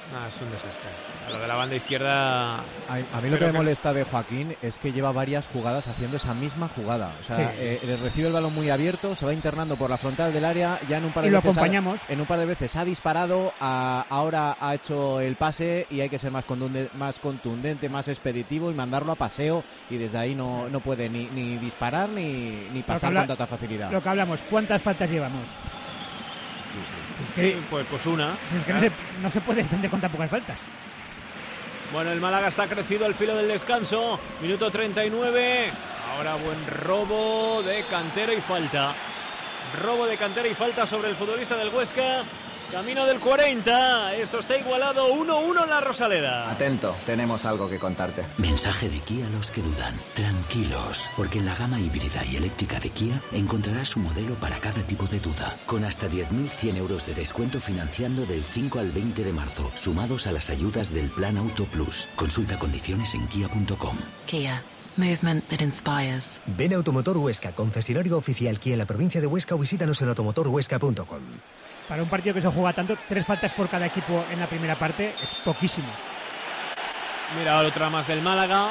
Ah, es un desastre. A lo de la banda izquierda... A, a mí lo que me molesta de Joaquín es que lleva varias jugadas haciendo esa misma jugada. O sea, sí. eh, recibe el balón muy abierto, se va internando por la frontal del área, ya en un par de y lo veces acompañamos. Ha, en un par de veces ha disparado, a, ahora ha hecho el pase y hay que ser más contundente, más contundente, más expeditivo y mandarlo a paseo, y desde ahí no, no puede ni, ni disparar ni, ni pasar habla, con tanta facilidad. Lo que hablamos, ¿cuántas faltas llevamos? Sí, sí. Es que, sí, pues, pues una. Es que no se, no se puede defender con tan pocas faltas. Bueno, el Málaga está crecido al filo del descanso. Minuto treinta y nueve. Ahora buen robo de Cantero y falta. Robo de Cantero y falta sobre el futbolista del Huesca. Camino del cuarenta. Esto está igualado uno uno en la Rosaleda. Atento, tenemos algo que contarte. Mensaje de Kia a los que dudan. Tranquilos, porque en la gama híbrida y eléctrica de Kia encontrarás un modelo para cada tipo de duda. Con hasta diez mil cien euros de descuento financiando del cinco al veinte de marzo, sumados a las ayudas del Plan Auto Plus. Consulta condiciones en kia punto com. Kia. Movement that inspires. Ven a Automotor Huesca, concesionario oficial Kia en la provincia de Huesca, o visítanos en automotor huesca punto com. Para un partido que se juega tanto, tres faltas por cada equipo en la primera parte es poquísimo. Mira, otra más del Málaga.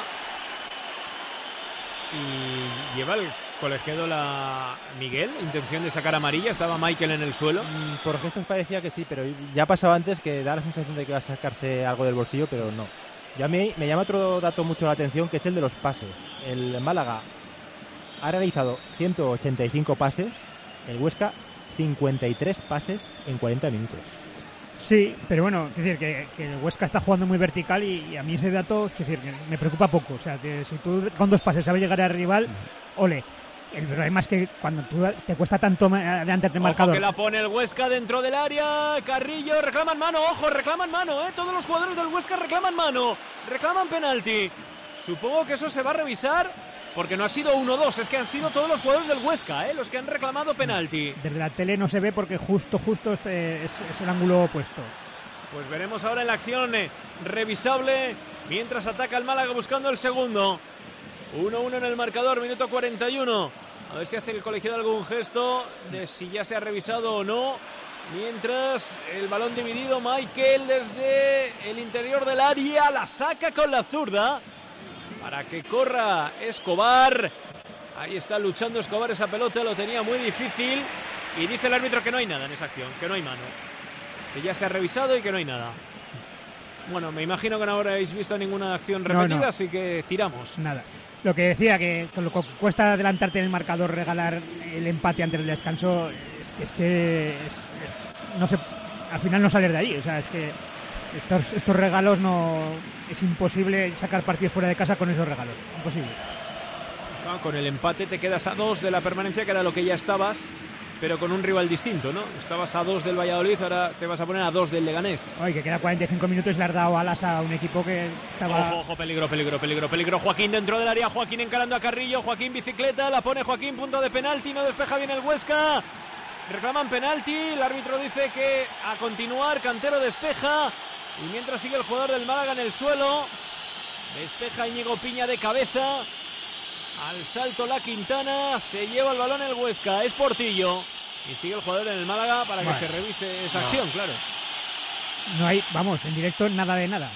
Y lleva el colegiado la Miguel, intención de sacar amarilla. Estaba Michael en el suelo. Mm, por gestos parecía que sí, pero ya pasaba antes, que da la sensación de que va a sacarse algo del bolsillo, pero no. Y a mí me llama otro dato mucho la atención, que es el de los pases. El Málaga ha realizado ciento ochenta y cinco pases, el Huesca cincuenta y tres pases en cuarenta minutos. Sí, pero bueno, es decir, que, que el Huesca está jugando muy vertical y, y a mí ese dato, es decir, que me preocupa poco. O sea, que si tú con dos pases sabes llegar al rival, ole. El problema es que cuando tú te cuesta tanto adelantarte del marcador. Que la pone el Huesca dentro del área. Carrillo, reclaman mano, ojo, reclaman mano, ¿eh? Todos los jugadores del Huesca reclaman mano. Reclaman penalti. Supongo que eso se va a revisar. Porque no ha sido uno dos, es que han sido todos los jugadores del Huesca, ¿eh? Los que han reclamado penalti. Desde la tele no se ve porque justo, justo este es, es el ángulo opuesto. Pues veremos ahora en la acción eh, revisable, mientras ataca el Málaga buscando el segundo. uno uno en el marcador, minuto cuarenta y uno. A ver si hace el colegiado algún gesto de si ya se ha revisado o no. Mientras el balón dividido, Michael desde el interior del área la saca con la zurda. Para que corra Escobar. Ahí está luchando Escobar esa pelota, lo tenía muy difícil. Y dice el árbitro que no hay nada en esa acción, que no hay mano. Que ya se ha revisado y que no hay nada. Bueno, me imagino que no habréis visto ninguna acción repetida, no, no. Así que tiramos. Nada. Lo que decía, que con lo que cuesta adelantarte en el marcador, regalar el empate antes del descanso, es que, es que es, no sé, al final no salir de ahí. O sea, es que estos, estos regalos no... Es imposible sacar partido fuera de casa con esos regalos. Imposible. Claro, con el empate te quedas a dos de la permanencia, que era lo que ya estabas, pero con un rival distinto, ¿no? Estabas a dos del Valladolid, ahora te vas a poner a dos del Leganés. Ay, que queda cuarenta y cinco minutos y le has dado alas a un equipo que estaba... Ojo, ojo, peligro, peligro, peligro, peligro. Joaquín dentro del área, Joaquín encarando a Carrillo, Joaquín bicicleta, la pone Joaquín, punto de penalti, no despeja bien el Huesca. Reclaman penalti, el árbitro dice que a continuar, Cantero despeja. Y mientras sigue el jugador del Málaga en el suelo, despeja Íñigo Piña de cabeza. Al salto la Quintana, se lleva el balón el Huesca, es Portillo. Y sigue el jugador en el Málaga para que bueno, se revise esa no. acción, claro. No hay, vamos, en directo nada de nada.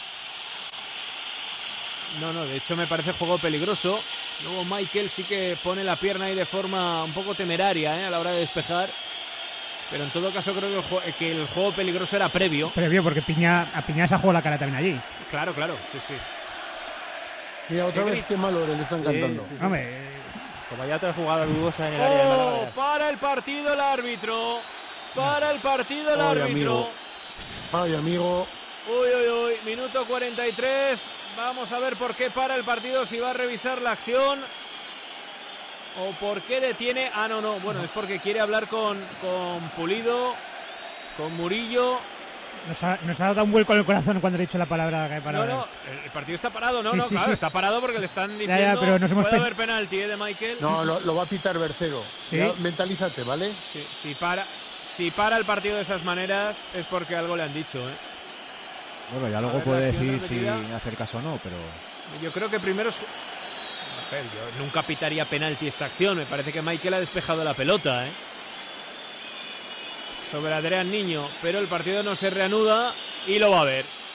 No, no, de hecho me parece juego peligroso. Luego Michael sí que pone la pierna ahí de forma un poco temeraria, ¿eh? A la hora de despejar. Pero en todo caso creo que el, juego, que el juego peligroso era previo. Previo, porque Piña, a Piña se ha jugado la cara también allí. Claro, claro, sí, sí. Mira, otra vez qué malo le están sí, cantando. Sí, sí. Hombre, como ya otra jugada dudosa en el área oh, de Málaga. Para el partido el árbitro. Para el partido el Ay, árbitro. Amigo. Ay, amigo. Uy, uy, uy. Minuto cuarenta y tres. Vamos a ver por qué para el partido, si va a revisar la acción. ¿O por qué detiene? Ah, no, no. Bueno, es porque quiere hablar con, con Pulido, con Murillo. Nos ha, nos ha dado un vuelco en el corazón cuando he dicho la palabra que No, no, el partido está parado, no, sí, no, sí, claro, sí. está parado porque le están diciendo ya, ya, pero nos hemos puede pens- haber penalti, ¿eh? De Michael. No, lo, lo va a pitar Bercero. ¿Sí? Ya, mentalízate, ¿vale? Sí, si para, si para el partido de esas maneras es porque algo le han dicho, ¿eh? Bueno, ya luego puede decir si hacer caso o no, pero... Yo creo que primero... Su... Yo nunca pitaría penalti esta acción. Me parece que Michael ha despejado la pelota, ¿eh? Sobre Adrián Niño, pero el partido no se reanuda y lo va a ver.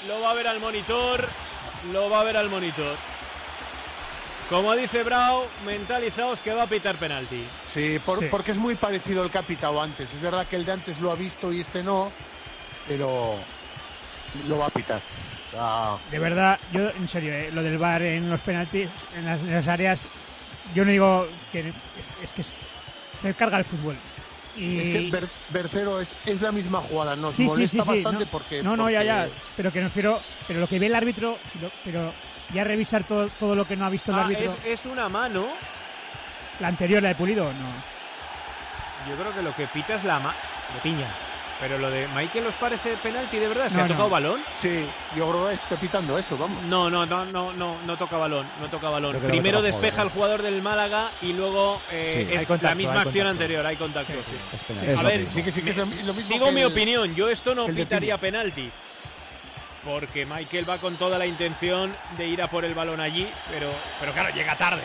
lo va a ver al monitor, lo va a ver al monitor. Como dice Brau, mentalizaos que va a pitar penalti. Sí, por, Sí. porque es muy parecido el que ha pitado antes. Es verdad que el de antes lo ha visto y este no, pero lo va a pitar. Ah. De verdad, yo en serio, eh, lo del V A R en los penaltis, en las, en las áreas, yo no digo que es, es que es- se carga el fútbol. Y... Es que Ber- Bercero es, es la misma jugada, nos Sí, sí, molesta sí, sí, bastante no, porque... No, no, ya, porque- ya, pero que no refiero, pero lo que ve el árbitro, si lo- pero ya revisar todo, todo lo que no ha visto el Ah, árbitro, es, es una mano. la anterior, la de Pulido, no. Yo creo que lo que pita es la mano. De piña. Pero lo de Michael, ¿os parece penalti de verdad? ¿Se No, ha tocado no. balón? Sí, yo creo que está pitando eso, vamos. No, no, no, no, no, no toca balón, no toca balón. Yo creo que Primero toca despeja joder, el jugador del Málaga y luego eh, Sí. es Hay contacto, la misma hay acción contacto. anterior, hay contacto, sí. Es A penalti. Es lo ver, mismo. Sí, que sí, que es lo, lo mismo sigo que mi el- opinión, yo esto no el de pitaría Piña. penalti. Porque Michael va con toda la intención de ir a por el balón allí, pero, pero claro, llega tarde.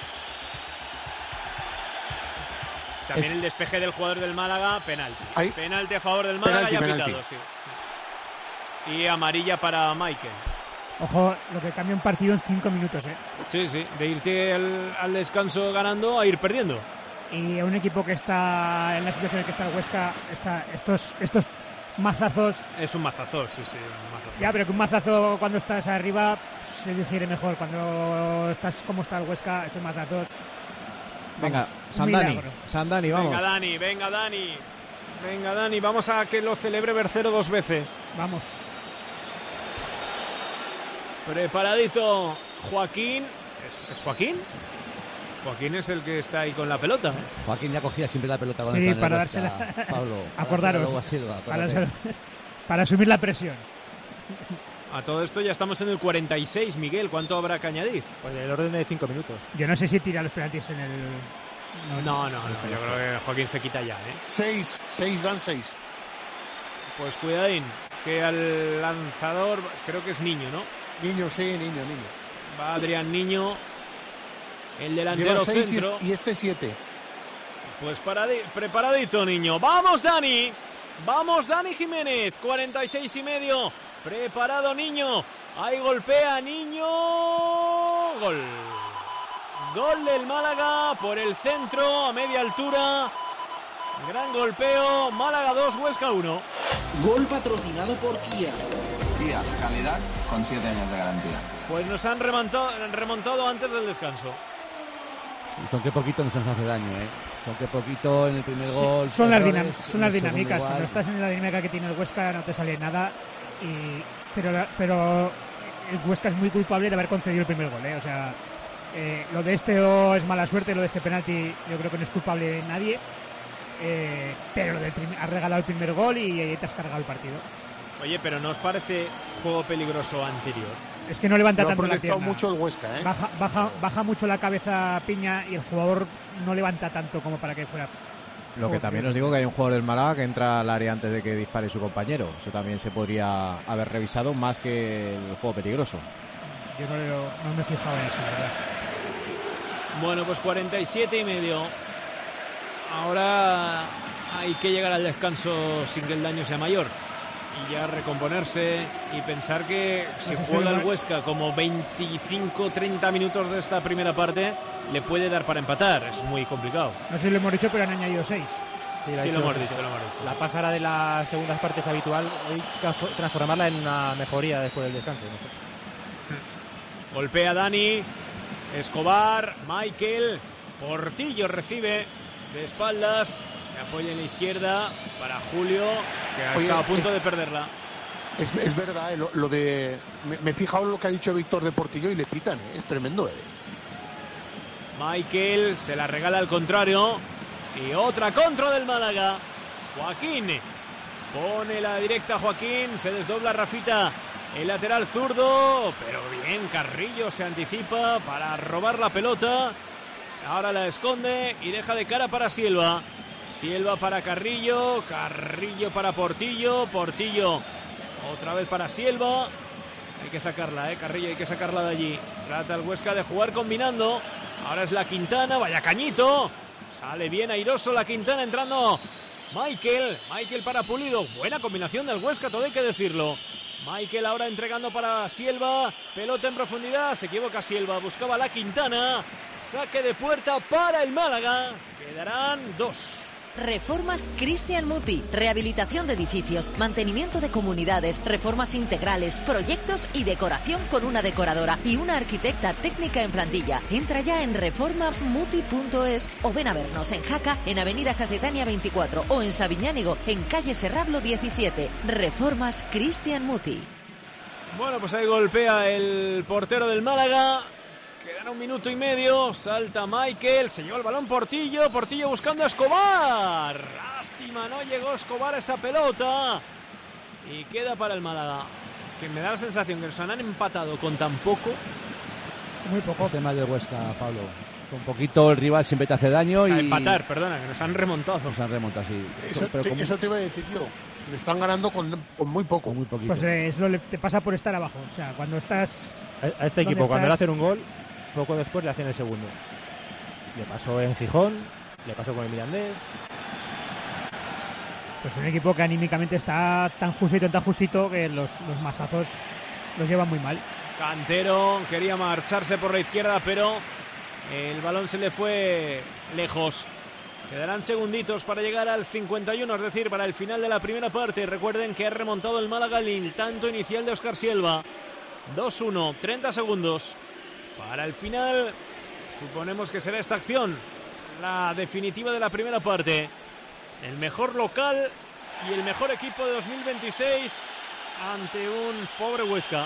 También Es- el despeje del jugador del Málaga, penalti. Ahí. Penalti a favor del Málaga, Penalti, ya penalti. pitado, sí. Y amarilla para Michael. Ojo, lo que cambia un partido en cinco minutos, ¿eh? Sí, sí, de irte al, al descanso ganando a ir perdiendo. Y a un equipo que está en la situación en que está el Huesca, está estos, estos mazazos. Es un mazazo, sí, sí, un mazazo. Ya, pero que un mazazo cuando estás arriba se digiere mejor. Cuando estás como está el Huesca, estos mazazos. Venga, vamos, un Sandani, milagro. Sandani, vamos. Venga, Dani, venga, Dani. Venga, Dani, vamos a que lo celebre Bercero dos veces. Vamos. Preparadito Joaquín. ¿Es, es Joaquín? Joaquín es el que está ahí con la pelota. Joaquín ya cogía siempre la pelota cuando Sí, estaba en el para Huesca, dársela. Pablo, para Acordaros. dársela luego a Silva, para, acuérdate. para asumir la presión. A todo esto ya estamos en el cuarenta y seis, Miguel. ¿Cuánto habrá que añadir? Pues el orden de cinco minutos. Yo no sé si tira los penaltis en el. No, no, no. Yo creo que Joaquín se quita ya, ¿eh? Seis, seis, dan seis. Pues cuidadín, que al lanzador creo que es Niño, ¿no? Niño, sí, niño, niño. Va Adrián Niño, el delantero Lleva seis y centro. este- y este siete. Pues paradi- preparadito, Niño. ¡Vamos, Dani! ¡Vamos, Dani Jiménez! cuarenta y seis y medio. Preparado, Niño. Ahí golpea, Niño. Gol. Gol del Málaga por el centro a media altura. Gran golpeo. Málaga dos, Huesca uno. Gol patrocinado por Kia. Kia, calidad con siete años de garantía. Pues nos han remontado, remontado antes del descanso. Y con qué poquito nos hace daño, ¿eh? Con qué poquito en el primer Sí, gol. son, las errores, dinam- son en las el segundo dinámicas. igual. Cuando estás en la dinámica que tiene el Huesca no te sale nada. Y, pero, la- pero el Huesca es muy culpable de haber concedido el primer gol. ¿eh? O sea, eh, lo de este o es mala suerte, lo de este penalti yo creo que no es culpable de nadie. Eh, pero lo del prim- has regalado el primer gol y, y te has cargado el partido. Oye, pero ¿no os parece juego peligroso anterior? Es que no levanta Lo ha tanto la protestado pierna. mucho el Huesca, ¿eh? Baja, baja, baja mucho la cabeza Piña y el jugador no levanta tanto como para que fuera. Lo que también os digo que hay un jugador del Málaga que entra al área antes de que dispare su compañero. Eso también se podría haber revisado más que el juego peligroso. Yo no, lo- no me he fijado en eso, la verdad. Bueno, pues cuarenta y siete y medio. Ahora hay que llegar al descanso sin que el daño sea mayor. Y ya recomponerse y pensar que si sé si juega lo el va- Huesca como veinticinco treinta minutos de esta primera parte, le puede dar para empatar. Es muy complicado. No sé si lo hemos dicho, pero han añadido seis. Sí, Sí, ha lo dicho hemos José. dicho, lo hemos dicho. La pájara de las segundas partes habitual, hoy ca- transformarla en una mejoría después del descanso. No sé. Golpea Dani, Escobar, Michael, Portillo recibe de espaldas, se apoya en la izquierda para Julio, que ha Oye, estado a punto es- de perderla. Es, es verdad, eh, lo, lo de. Me, me he fijado en lo que ha dicho Víctor de Portillo y le pitan, eh, es tremendo, eh. Michael se la regala al contrario y otra contra del Málaga. Joaquín pone la directa Joaquín, se desdobla Rafita, el lateral zurdo, pero bien, Carrillo se anticipa para robar la pelota. Ahora la esconde y deja de cara para Silva. Silva para Carrillo, Carrillo para Portillo, Portillo otra vez para Silva. Hay que sacarla, eh, Carrillo, hay que sacarla de allí. Trata el Huesca de jugar combinando. Ahora es la Quintana, vaya cañito. Sale bien airoso la Quintana entrando. Michael, Michael para Pulido. Buena combinación del Huesca, todo hay que decirlo. Michael ahora entregando para Silva, pelota en profundidad, se equivoca Silva, buscaba la Quintana, saque de puerta para el Málaga, quedarán dos. Reformas Cristian Muti, rehabilitación de edificios, mantenimiento de comunidades, reformas integrales, proyectos y decoración con una decoradora y una arquitecta técnica en plantilla. Entra ya en reformas muti punto es o ven a vernos en Jaca, en Avenida Jacetania veinticuatro o en Sabiñánigo, en calle Serrablo diecisiete. Reformas Cristian Muti. Bueno, pues ahí golpea el portero del Málaga. Quedan un minuto y medio, salta Michael, se lleva el balón Portillo, Portillo buscando a Escobar. Lástima, no llegó Escobar a esa pelota. Y queda para el Málaga, que me da la sensación que se han empatado con tan poco. Muy poco. Ese mal de Huesca, Pablo. Con poquito el rival siempre te hace daño. Y... A empatar, perdona, que nos han remontado. Nos han remontado, sí. Eso, Pero te, como... eso te iba a decir yo. Le están ganando con, con muy poco. Con muy poquito. Pues eh, es lo que te pasa por estar abajo. O sea, cuando estás... A, a este equipo, cuando le estás... hacen un gol, poco después le hacen el segundo. Le pasó en Gijón, le pasó con el Mirandés. Pues un equipo que anímicamente está tan justito, tan justito, que los, los mazazos los llevan muy mal. Cantero quería marcharse por la izquierda, pero el balón se le fue lejos. Quedarán segunditos para llegar al cincuenta y uno, es decir, para el final de la primera parte. Recuerden que ha remontado el Málaga el tanto inicial de Óscar Silva. dos uno, treinta segundos. Para el final, suponemos que será esta acción la definitiva de la primera parte. El mejor local y el mejor equipo de dos mil veintiséis ante un pobre Huesca.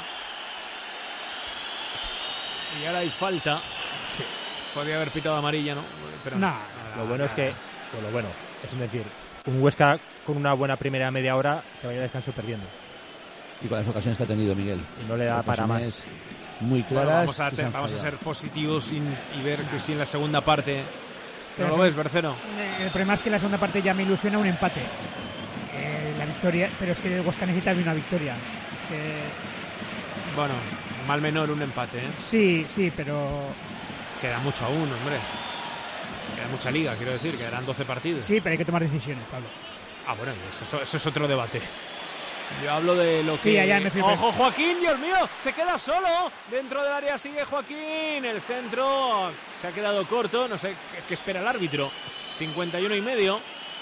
Y ahora hay falta. Sí. Podría haber pitado amarilla, ¿no? Pero no. no. Lo bueno es que, pues lo bueno, es decir, un Huesca con una buena primera media hora se vaya a descanso perdiendo. Y con las ocasiones que ha tenido Miguel. Y no le da para más. Muy claras. Bueno, vamos a, te, vamos a ser positivos y, y ver que sí en la segunda parte. ¿Pero lo ves, Bercero? El problema es que en la segunda parte ya me ilusiona un empate. Eh, la victoria, pero es que el Huesca necesita de una victoria. Es que... Bueno, mal menor un empate, ¿eh? Sí, sí, pero... Queda mucho aún, hombre. Queda mucha liga, quiero decir, quedarán doce partidos. Sí, pero hay que tomar decisiones, Pablo. Ah, bueno, eso, eso es otro debate. Yo hablo de lo que... Sí, allá me fui. ¡Ojo, Joaquín! ¡Dios mío! ¡Se queda solo! Dentro del área sigue Joaquín. El centro se ha quedado corto. No sé qué, qué espera el árbitro. cincuenta y uno y medio.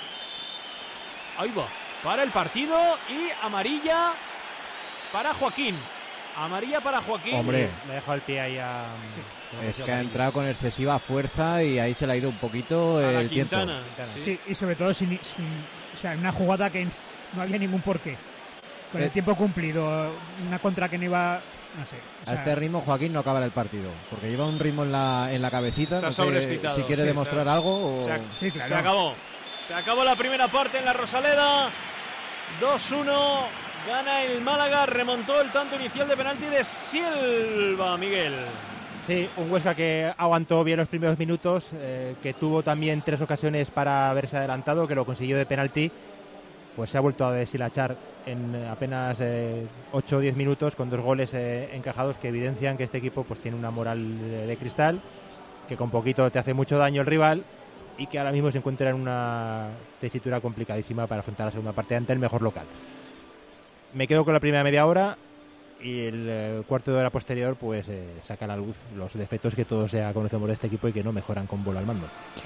Ahí va. Para el partido y amarilla para Joaquín. Amarilla para Joaquín. Hombre, le ha dejado el pie ahí a... Sí. Es que ha entrado con excesiva fuerza y ahí se le ha ido un poquito a el tiento. Sí. sí, y sobre todo sin, sin, o sea, una jugada que no había ningún porqué. Con el tiempo cumplido, una contra que no iba, no sé. O sea, a este ritmo Joaquín no acaba el partido, porque lleva un ritmo en la, en la cabecita. Está no sé si quiere sí, demostrar o sea, algo. O... Se, sí, claro. se acabó. Se acabó la primera parte en la Rosaleda. dos uno. Gana el Málaga. Remontó el tanto inicial de penalti de Silva, Miguel. Sí, un Huesca que aguantó bien los primeros minutos, eh, que tuvo también tres ocasiones para haberse adelantado, que lo consiguió de penalti. Pues se ha vuelto a deshilachar en apenas eh, ocho o diez minutos con dos goles eh, encajados que evidencian que este equipo pues tiene una moral de, de cristal, que con poquito te hace mucho daño el rival y que ahora mismo se encuentra en una tesitura complicadísima para afrontar la segunda parte ante el mejor local. Me quedo con la primera media hora y el eh, cuarto de hora posterior pues eh, saca a la luz los defectos que todos ya conocemos de este equipo y que no mejoran con bola al mando.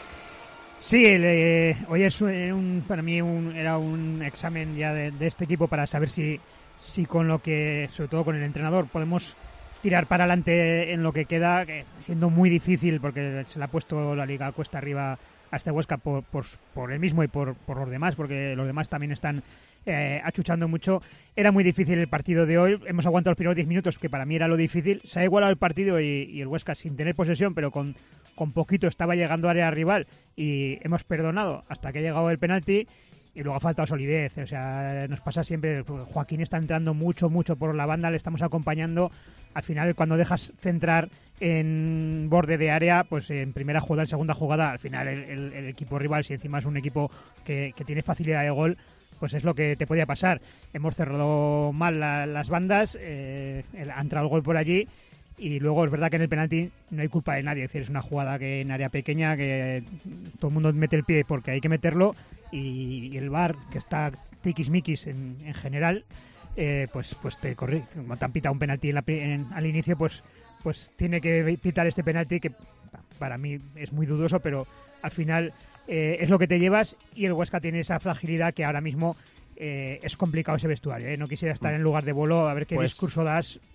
Sí, el, eh, hoy es un, para mí un, era un examen ya de, de este equipo para saber si, si con lo que, sobre todo con el entrenador, podemos tirar para adelante en lo que queda, que siendo muy difícil porque se le ha puesto la liga cuesta arriba a este Huesca por, por, por él mismo y por, por los demás, porque los demás también están eh, achuchando mucho. Era muy difícil el partido de hoy, hemos aguantado los primeros diez minutos, que para mí era lo difícil. Se ha igualado el partido y, y el Huesca sin tener posesión, pero con, con poquito estaba llegando a área rival y hemos perdonado hasta que ha llegado el penalti. Y luego ha faltado solidez, o sea, nos pasa siempre, Joaquín está entrando mucho, mucho por la banda, le estamos acompañando, al final cuando dejas centrar en borde de área, pues en primera jugada, en segunda jugada, al final el, el, el equipo rival, si encima es un equipo que, que tiene facilidad de gol, pues es lo que te podía pasar. Hemos cerrado mal la, las bandas, eh, ha entrado el gol por allí. Y luego es verdad que en el penalti no hay culpa de nadie, es decir, es una jugada que en área pequeña que todo el mundo mete el pie porque hay que meterlo y, y el V A R, que está tiquismiquis en, en general, eh, pues pues te corri como te han pitado un penalti en la, en, al inicio, pues pues tiene que pitar este penalti que para mí es muy dudoso, pero al final eh, es lo que te llevas, y el Huesca tiene esa fragilidad que ahora mismo eh, es complicado ese vestuario, ¿eh? No quisiera estar en lugar de Bolo, a ver qué pues, discurso das.